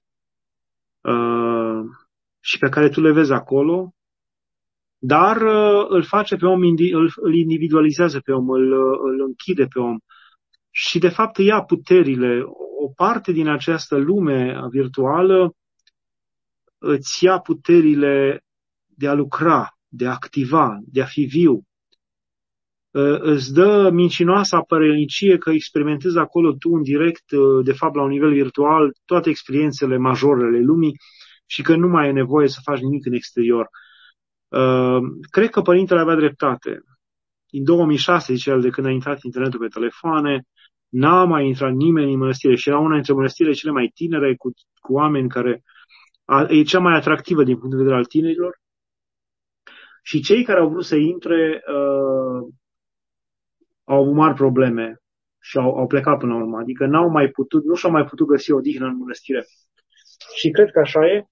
Și pe care tu le vezi acolo, dar îl face pe om, îl individualizează pe om, îl închide pe om și de fapt îi ia puterile. O parte din această lume virtuală îți ia puterile de a lucra, de a activa, de a fi viu. Îți dă mincinoasa apărănicie că experimentezi acolo tu în direct, de fapt la un nivel virtual, toate experiențele majore ale lumii și că nu mai e nevoie să faci nimic în exterior. Cred că părintele avea dreptate. În 2006, zice el, de când a intrat internetul pe telefoane, n-a mai intrat nimeni în mănăstire și era una dintre mănăstirile cele mai tinere cu oameni care e cea mai atractivă din punct de vedere al tinerilor. Și cei care au vrut să intre au avut mari probleme și au plecat până la urmă. Adică nu și-au mai putut găsi odihnă în mănăstire. Și cred că așa e.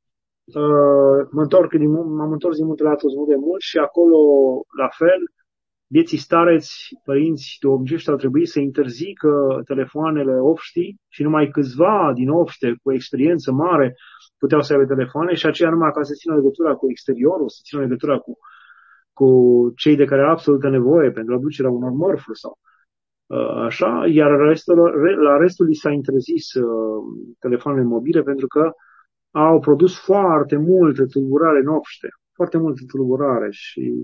M-am întors din Muntele Atos de mult și acolo, la fel, vieții stareți, părinți duhovnicești au trebuit să interzică telefoanele obștii și numai câțiva din obște cu experiență mare puteau să aibă telefoane și aceea numai ca să țină legătura cu exteriorul, să țină legătura cu cei de care au absolută nevoie pentru aducerea unor mărfuri sau așa, iar la restul li s-a interzis telefoanele mobile pentru că au produs foarte multă tulburare în obște, foarte multă tulburare și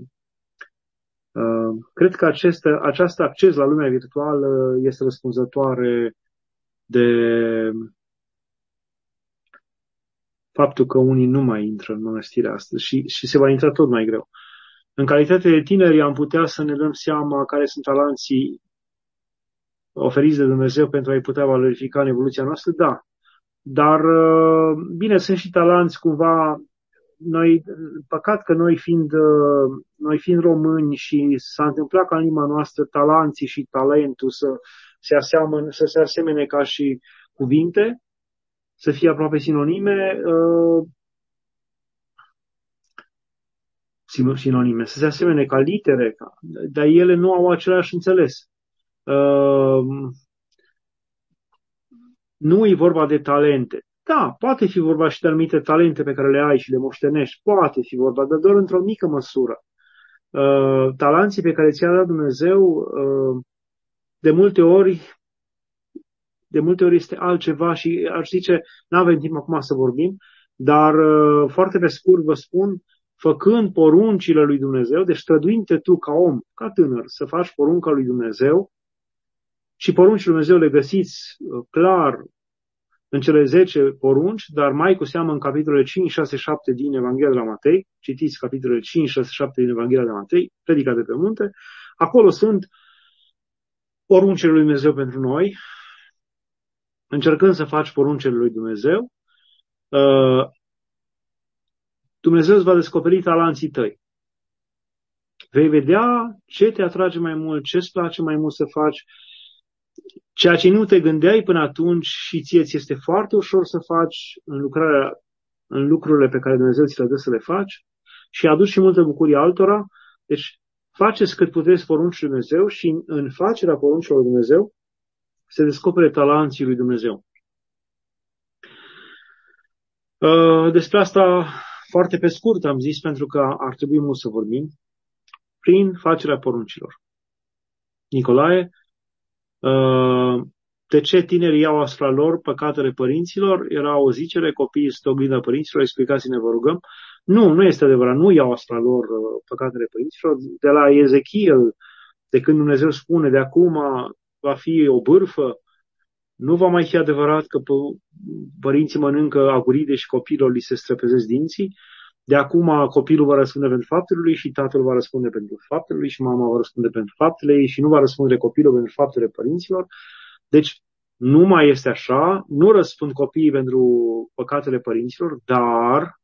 cred că acest acces la lumea virtuală este răspunzătoare de faptul că unii nu mai intră în mănăstire astăzi și se va intra tot mai greu. În calitate de tineri am putea să ne dăm seama care sunt talenții oferiți de Dumnezeu pentru a-i putea valorifica în evoluția noastră, da. Dar, bine, sunt și talenți cumva. Păcat că noi fiind români și s-a întâmplat ca în limba noastră talanții și talentul să se asemene ca și cuvinte, să fie aproape sinonime, să se asemene ca litere, dar ele nu au același înțeles. Nu e vorba de talente. Da, poate fi vorba și de anumite talente pe care le ai și le moștenești. Poate fi vorba, dar doar într-o mică măsură. Talanții pe care ți-a dat Dumnezeu, de multe ori este altceva și aș zice, nu avem timp acum să vorbim, dar foarte pe scurt vă spun, făcând poruncile lui Dumnezeu, deci străduinte tu ca om, ca tânăr, să faci porunca lui Dumnezeu și poruncile lui Dumnezeu le găsiți clar în cele 10 porunci, dar mai cu seamă în capitolele 5, 6, 7 din Evanghelia de la Matei, citiți capitolele 5, 6, 7 din Evanghelia de la Matei, predica de pe munte, acolo sunt poruncile lui Dumnezeu pentru noi, încercând să faci poruncile lui Dumnezeu, Dumnezeu îți va descoperi talenții tăi. Vei vedea ce te atrage mai mult, ce îți place mai mult să faci, ceea ce nu te gândeai până atunci și ție ți este foarte ușor să faci în lucrurile pe care Dumnezeu ți le dă să le faci și aduci și multă bucurie altora. Deci faceți cât puteți poruncile lui Dumnezeu și în facerea poruncilor lui Dumnezeu se descopere talenții lui Dumnezeu. Despre asta foarte pe scurt am zis pentru că ar trebui mult să vorbim. Prin facerea poruncilor. Nicolae, de ce tinerii iau asupra lor păcatele părinților? Era o zicere, copiii sunt oglinda părinților, explicați-ne, vă rugăm. Nu este adevărat, nu iau asupra lor păcatele părinților. De la Ezechiel, de când Dumnezeu spune, de acum va fi o bârfă, nu va mai fi adevărat că părinții mănâncă aguride și copiilor li se străpezesc dinții. De acum copilul va răspunde pentru faptele lui și tatăl va răspunde pentru faptele lui și mama va răspunde pentru faptele ei și nu va răspunde copilul pentru faptele părinților. Deci nu mai este așa, nu răspund copiii pentru păcatele părinților, dar,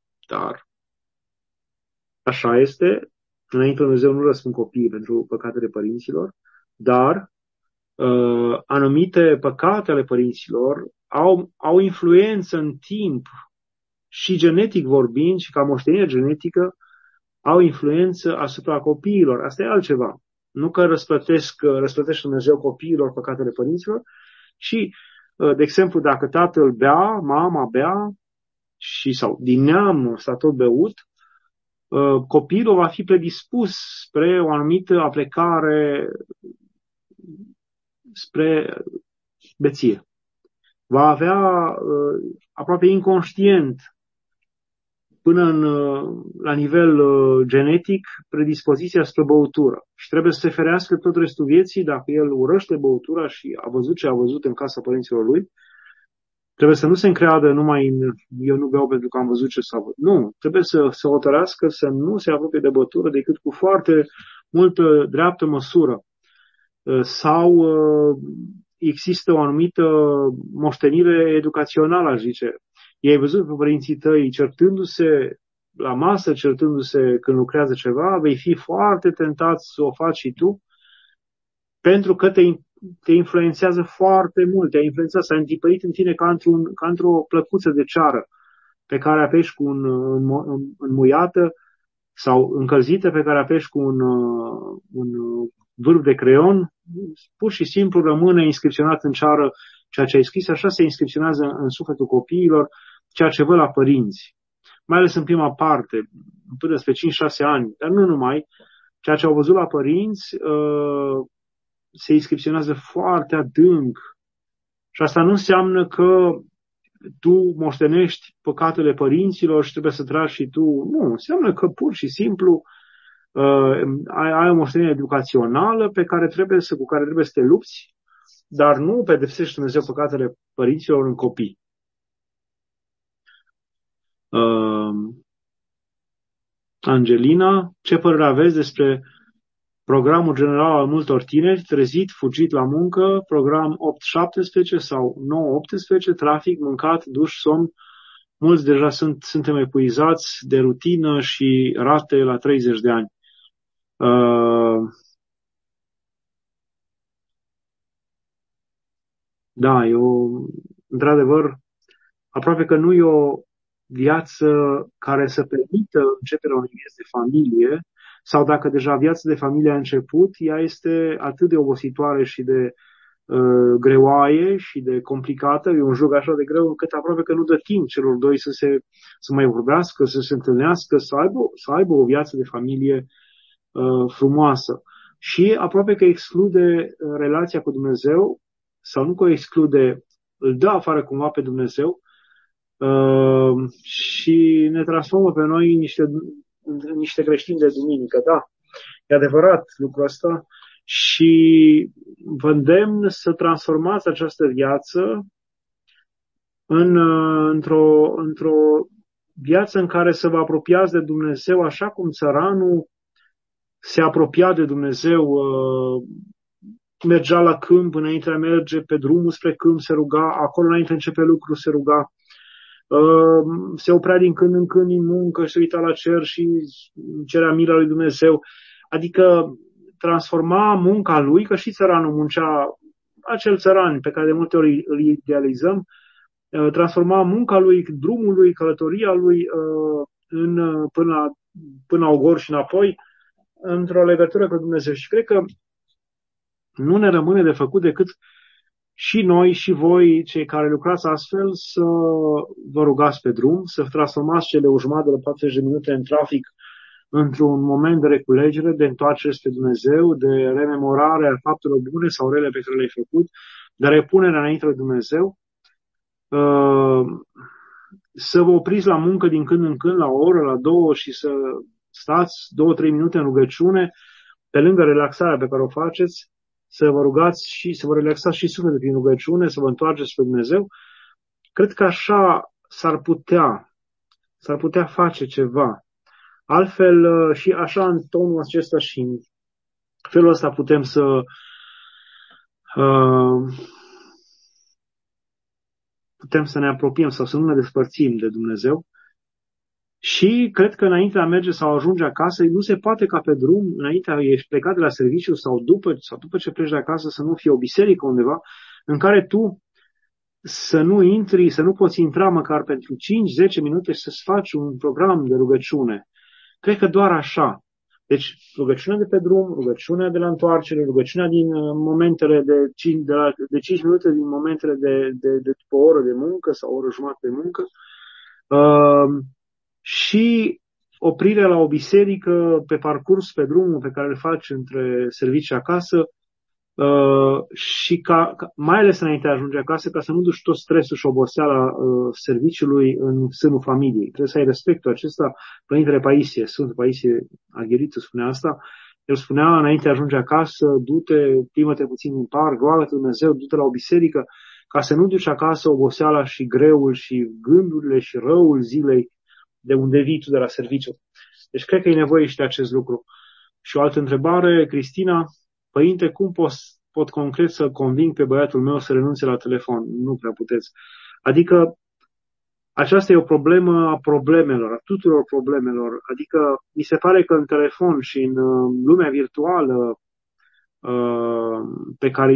așa este, înainte Dumnezeu nu răspund copiii pentru păcatele părinților, dar anumite păcate ale părinților au influență în timp și genetic vorbind și ca moștenire genetică au influență asupra copiilor. Asta e altceva. Nu că răsplătește Dumnezeu copiilor păcatele părinților, și, de exemplu, dacă tatăl bea, mama bea, sau din neam s-a tot beut, copilul va fi predispus spre o anumită aplecare spre beție. Va avea aproape inconștient, până la nivel genetic, predispoziția spre băutură. Și trebuie să se ferească tot restul vieții dacă el urăște băutura și a văzut ce a văzut în casa părinților lui. Trebuie să nu se încreadă numai în eu nu beau pentru că am văzut ce s-a văzut. Nu, trebuie să se hotărească să nu se apropie de băutură decât cu foarte multă dreaptă măsură. Sau există o anumită moștenire educațională, aș zice. I-ai văzut pe părinții tăi certându-se la masă, certându-se când lucrează ceva, vei fi foarte tentat să o faci și tu, pentru că te influențează foarte mult, te-a influențat, s-a întipărit în tine ca într-o plăcuță de ceară pe care apeși cu înmuiată sau încălzită, pe care apeși cu un vârf de creion, pur și simplu rămâne inscripționat în ceară ceea ce ai scris. Așa se inscripționează în sufletul copiilor ceea ce văd la părinți, mai ales în prima parte, până spre 5-6 ani, dar nu numai. Ceea ce au văzut la părinți se inscripționează foarte adânc. Și asta nu înseamnă că tu moștenești păcatele părinților și trebuie să tragi și tu. Nu, înseamnă că pur și simplu ai o moștenire educațională cu care trebuie să te lupți, dar nu pedepsești Dumnezeu păcatele părinților în copii. Angelina, ce părere aveți despre programul general al multor tineri, trezit, fugit la muncă, program 8-17 sau 9-18, trafic, mâncat, duș, somn? Mulți deja suntem epuizați de rutină și rate la 30 de ani. Da, într-adevăr, aproape că nu e o viață care să permită începerea unei vieți de familie, sau dacă deja viața de familie a început, ea este atât de obositoare și de greoaie și de complicată, e un joc așa de greu, încât aproape că nu dă timp celor doi să mai vorbească, să se întâlnească, să aibă o viață de familie frumoasă. Și aproape că exclude relația cu Dumnezeu, sau nu că o exclude, îl dă afară cumva pe Dumnezeu, și ne transformă pe noi în niște creștini de duminică. Da, e adevărat lucrul ăsta și vă îndemn să transformați această viață într-o viață în care să vă apropiați de Dumnezeu așa cum țăranul se apropia de Dumnezeu, mergea la câmp înainte de a merge, pe drumul spre câmp se ruga, acolo înainte de începe lucru se ruga, se oprea din când în când din muncă și se uita la cer și cerea mila lui Dumnezeu. Adică transforma munca lui, că și țăranul muncea, acel țăran pe care de multe ori îl idealizăm, transforma munca lui, drumul lui, călătoria lui până la Ogor și înapoi într-o legătură cu Dumnezeu. Și cred că nu ne rămâne de făcut decât și noi și voi, cei care lucrați astfel, să vă rugați pe drum, să transformați cele o jumătate de 40 de minute în trafic într-un moment de reculegere, de întoarcere spre Dumnezeu, de rememorare a faptelor bune sau rele pe care le-ai făcut, de repunere înainte de Dumnezeu, să vă opriți la muncă din când în când, la o oră, la două, și să stați 2-3 minute în rugăciune, pe lângă relaxarea pe care o faceți, să vă rugați și să vă relaxați și sufletul prin rugăciune, să vă întoarceți spre Dumnezeu. Cred că așa s-ar putea face ceva. Altfel, și așa în tonul acesta și în felul ăsta putem să ne apropiem sau să nu ne despărțim de Dumnezeu. Și cred că înainte de a merge sau ajunge acasă, nu se poate ca pe drum, înainte ești plecat de la serviciu sau după ce pleci de acasă, să nu fie o biserică undeva în care tu să nu intri, să nu poți intra măcar pentru 5-10 minute și să-ți faci un program de rugăciune. Cred că doar așa. Deci rugăciunea de pe drum, rugăciunea de la întoarcere, rugăciunea din momentele de 5 minute din momentele de după o oră de muncă sau o oră jumătate de muncă, și oprirea la o biserică pe parcurs, pe drumul pe care îl faci între servicii acasă, și mai ales înainte de a ajunge acasă, ca să nu duci tot stresul și oboseala serviciului în sânul familiei. Trebuie să ai respectul acesta. Părintele Paisie, Sfântul Paisie Agheritu spunea asta. El spunea, înainte de a ajunge acasă, du-te, plimbă-te puțin în parc, roagă-te Dumnezeu, du-te la o biserică, ca să nu duci acasă oboseala și greul și gândurile și răul zilei de unde vii tu de la serviciu. Deci cred că e nevoie și de acest lucru. Și o altă întrebare, Cristina, părinte, cum pot concret să conving pe băiatul meu să renunțe la telefon? Nu prea puteți. Adică aceasta e o problemă a problemelor, a tuturor problemelor. Adică mi se pare că în telefon și în lumea virtuală pe care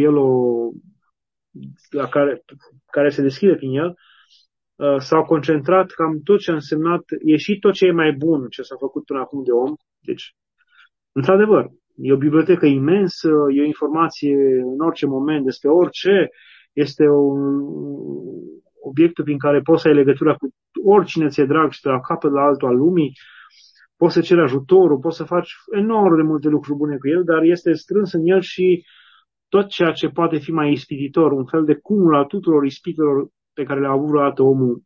care se deschide prin el, s-au concentrat cam tot ce a însemnat, e și tot ce e mai bun ce s-a făcut până acum de om. Deci, într-adevăr, e o bibliotecă imensă, e o informație în orice moment despre orice, este un obiectul prin care poți să ai legătura cu oricine ți-e drag și de la capăt la altul al lumii, poți să ceri ajutorul, poți să faci enorm de multe lucruri bune cu el, dar este strâns în el și tot ceea ce poate fi mai ispititor, un fel de cumul al tuturor ispitelor pe care le-a avut vreodată omul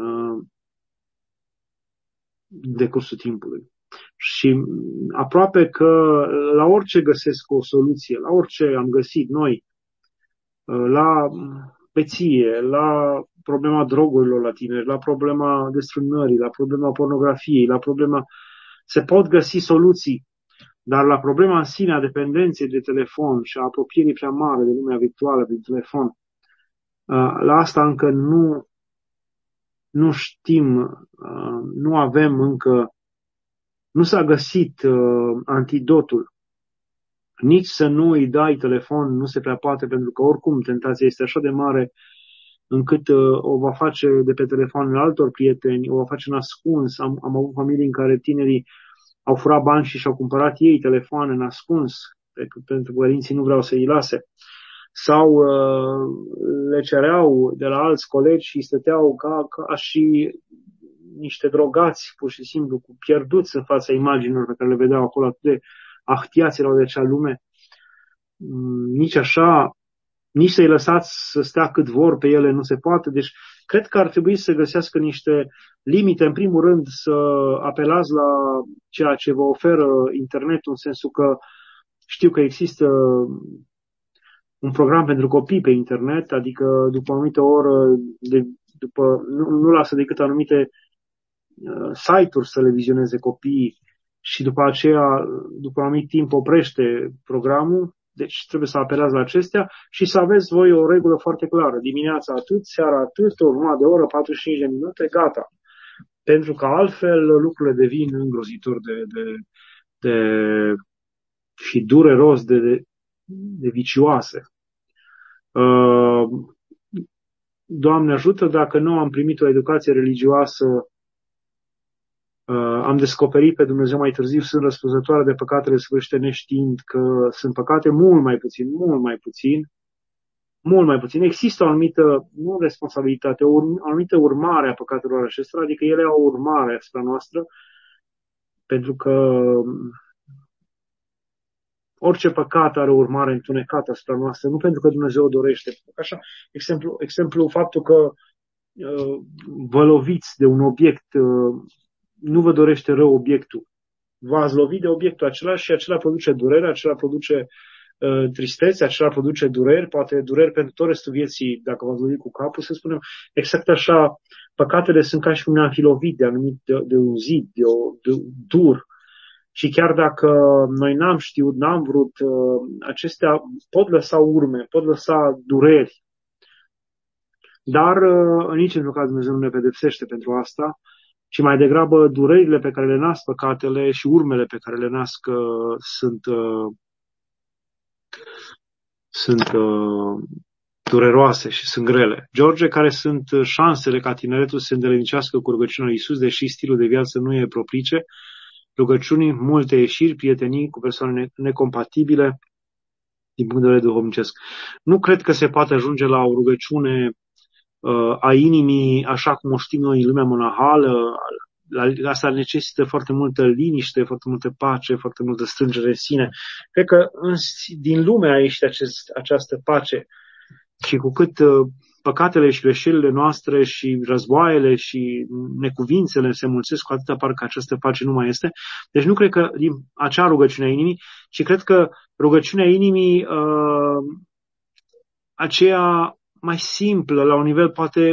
de cursul timpului. Și aproape că la orice găsesc o soluție, la orice am găsit noi, la beție, la problema drogurilor la tineri, la problema desfrânării, la problema pornografiei, la problema... Se pot găsi soluții, dar la problema în sine a dependenței de telefon și a apropierii prea mare de lumea virtuală prin telefon, la asta încă nu știm, nu avem încă, nu s-a găsit antidotul. Nici să nu îi dai telefon nu se prea poate, pentru că oricum tentația este așa de mare încât o va face de pe telefonul altor prieteni, o va face în ascuns. Am avut familii în care tinerii au furat bani și și-au cumpărat ei telefoane în ascuns, pentru că părinții nu vreau să îi lase. Sau le cereau de la alți colegi și stăteau ca și niște drogați, pur și simplu, cu pierduți în fața imaginilor pe care le vedeau acolo, atât de ahtiați erau de acea lume. Nici așa, nici să-i lăsați să stea cât vor pe ele nu se poate. Deci cred că ar trebui să găsească niște limite. În primul rând să apelați la ceea ce vă oferă internetul, în sensul că știu că există un program pentru copii pe internet, adică după o anumită oră, nu lasă decât anumite site-uri să le vizioneze copiii și după aceea, după un anumit timp, oprește programul. Deci trebuie să apelați la acestea și să aveți voi o regulă foarte clară. Dimineața atât, seara atât, o jumătate de oră, 45 de minute, gata. Pentru că altfel lucrurile devin îngrozitor și dureros de vicioase. Doamne ajută, dacă nu am primit o educație religioasă, am descoperit pe Dumnezeu mai târziu, sunt răspunzătoare de păcatele sfârșite neștiind că sunt păcate mult mai puțin. Există o anumită, nu responsabilitate, o anumită urmare a păcatelor acestora, adică ele au o urmare asupra noastră, pentru că orice păcat are o urmare întunecată asupra noastră, nu pentru că Dumnezeu o dorește. Așa, exemplu faptul că vă loviți de un obiect, nu vă dorește rău obiectul. V-ați lovit de obiectul acela și acela produce durere, acela produce tristețe, acela produce dureri, poate dureri pentru tot restul vieții, dacă v-ați lovit cu capul, să spunem. Exact așa, păcatele sunt ca și cum ne-am fi lovit de un zid, de dur. Și chiar dacă noi n-am știut, n-am vrut, acestea pot lăsa urme, pot lăsa dureri. Dar nici într-un caz Dumnezeu nu ne pedepsește pentru asta. ci mai degrabă durerile pe care le nasc păcatele și urmele pe care le nasc sunt dureroase și sunt grele. George, care sunt șansele ca tineretul să se îndelenicească cu rugăciunea lui Iisus, deși stilul de viață nu e propice, rugăciunii, multe ieșiri, prietenii cu persoane necompatibile din punct de vedere duhovnicesc. Nu cred că se poate ajunge la o rugăciune a inimii, așa cum o știm noi în lumea monahală. Asta necesită foarte multă liniște, foarte multă pace, foarte multă strângere în sine. Cred că din lume a ieșit această pace și cu cât păcatele și greșelile noastre și războaiele și necuvințele se mulțesc, cu atâta parcă această pace nu mai este. Deci nu cred că din acea rugăciune a inimii, ci cred că rugăciunea inimii aceea mai simplă, la un nivel poate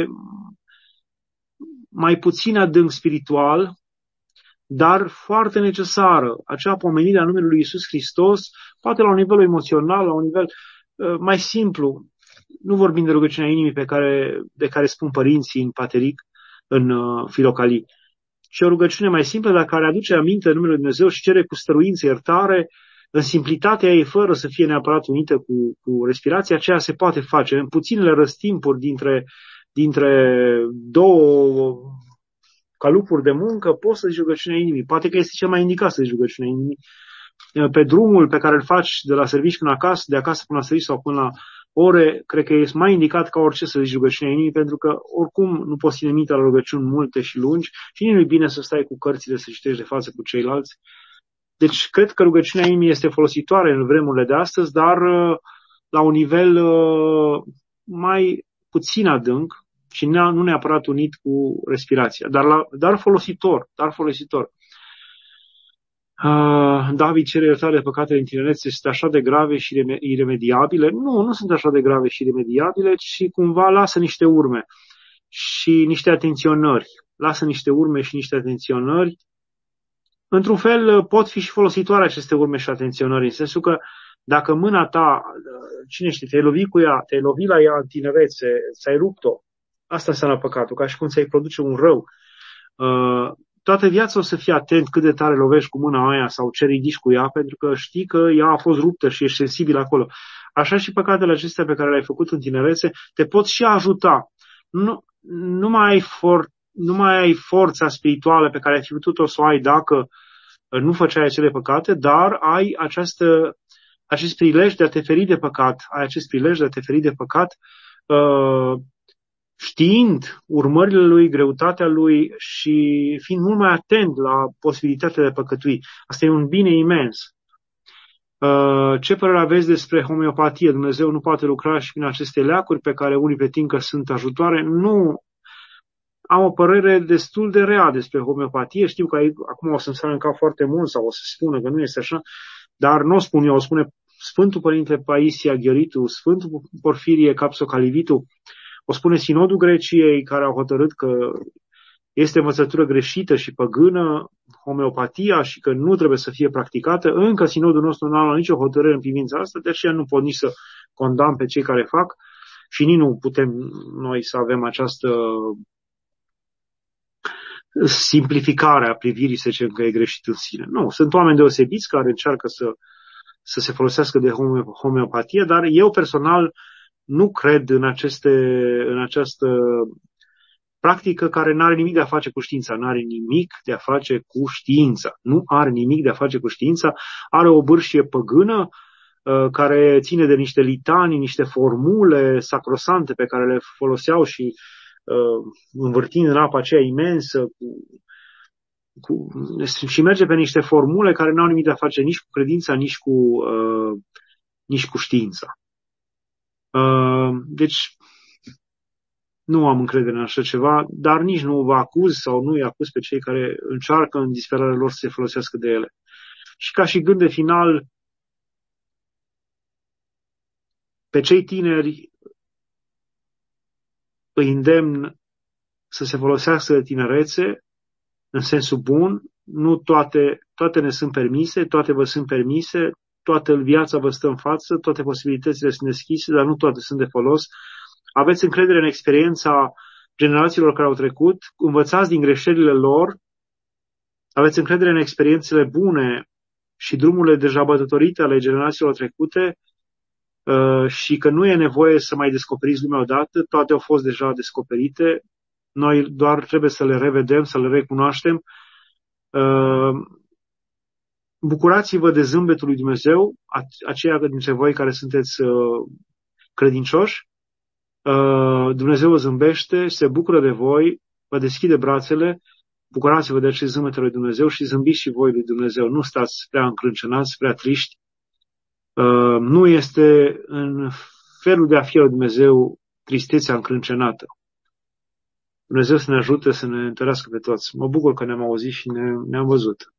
mai puțin adânc spiritual, dar foarte necesară. Acea pomenire a numelui lui Iisus Hristos, poate la un nivel emoțional, la un nivel mai simplu. Nu vorbim de rugăciunea inimii de care spun părinții în pateric, în filocalii, ci o rugăciune mai simplă, dar care aduce aminte numele lui Dumnezeu și cere cu stăruință iertare, în simplitatea ei, fără să fie neapărat unită cu respirația. Aceea se poate face în puținele răstimpuri dintre două calupuri de muncă. Poți să zici rugăciunea inimii. Poate că este cel mai indicat să zici rugăciunea inimii. Pe drumul pe care îl faci de la serviciu până acasă, de acasă până la serviciu sau până la ore, cred că este mai indicat ca orice să zici rugăciunea inimii, pentru că oricum nu poți ține minte la rugăciuni multe și lungi și nici nu e bine să stai cu cărțile să citești de față cu ceilalți. Deci cred că rugăciunea inimii este folositoare în vremurile de astăzi, dar la un nivel mai puțin adânc și nu neapărat unit cu respirația, dar folositor. David cere iertare de păcatele în tinerețe, sunt așa de grave și iremediabile. Nu sunt așa de grave și iremediabile, ci cumva lasă niște urme și niște atenționări. Într-un fel pot fi și folositoare aceste urme și atenționări, în sensul că dacă mâna ta, cine știe, te-ai lovit cu ea, te-ai lovit la ea în tinerețe, ți-ai rupt-o, asta înseamnă păcatul, ca și cum ți-ai produce un rău. Toată viața o să fii atent cât de tare lovești cu mâna aia sau ce ridici cu ea, pentru că știi că ea a fost ruptă și ești sensibil acolo. Așa și păcatele acestea pe care le-ai făcut în tinerețe te pot și ajuta. Nu mai ai forța spirituală pe care ai fi putut-o să o ai dacă nu făceai acele păcate, dar ai acest prilej de a te feri de păcat, știind urmările lui, greutatea lui și fiind mult mai atent la posibilitatea de a păcătui. Asta e un bine imens. Ce părere aveți despre homeopatie? Dumnezeu nu poate lucra și prin aceste leacuri pe care unii pretind că sunt ajutoare? Nu. Am o părere destul de rea despre homeopatie. Știu că acum o să-mi sară în cap foarte mult sau o să spună că nu este așa, dar nu o spun eu, o spune Sfântul Părinte Paisia Ghioritu, Sfântul Porfirie Capsocalivitu, o spune Sinodul Greciei, care a hotărât că este învățătură greșită și păgână homeopatia și că nu trebuie să fie practicată. Încă Sinodul nostru nu a luat nicio hotărâre în privința asta, de aceea nu pot nici să condamn pe cei care fac și nici nu putem noi să avem această simplificare a privirii, să zicem că e greșit în sine. Nu, sunt oameni deosebiți care încearcă să se folosească de homeopatie, dar eu personal nu cred în această practică care nu are nimic de a face cu știința. Nu are nimic de a face cu știința. Are o bârșie păgână care ține de niște litanii, niște formule sacrosante pe care le foloseau și învârtind în apa aceea imensă și merge pe niște formule care nu au nimic de a face nici cu credința, nici cu știința. Deci nu am încredere în așa ceva, dar nici nu vă acuz sau nu îi acuz pe cei care încearcă în disperarea lor să se folosească de ele. Și ca și gând de final, pe cei tineri îi îndemn să se folosească de tinerețe în sensul bun. Nu toate ne sunt permise, toate vă sunt permise, toată viața vă stă în față, toate posibilitățile sunt deschise, dar nu toate sunt de folos. Aveți încredere în experiența generațiilor care au trecut, învățați din greșelile lor, aveți încredere în experiențele bune și drumurile deja bătătorite ale generațiilor trecute și că nu e nevoie să mai descoperiți lumea odată, toate au fost deja descoperite, noi doar trebuie să le revedem, să le recunoaștem. Bucurați-vă de zâmbetul lui Dumnezeu, aceia dintre voi care sunteți credincioși. Dumnezeu vă zâmbește, se bucură de voi, vă deschide brațele, bucurați-vă de acest zâmbet lui Dumnezeu și zâmbiți și voi lui Dumnezeu. Nu stați prea încrâncenați, prea triști. Nu este în felul de a fi al lui Dumnezeu tristețea încrâncenată. Dumnezeu să ne ajute să ne întărească pe toți. Mă bucur că ne-am auzit și ne-am văzut.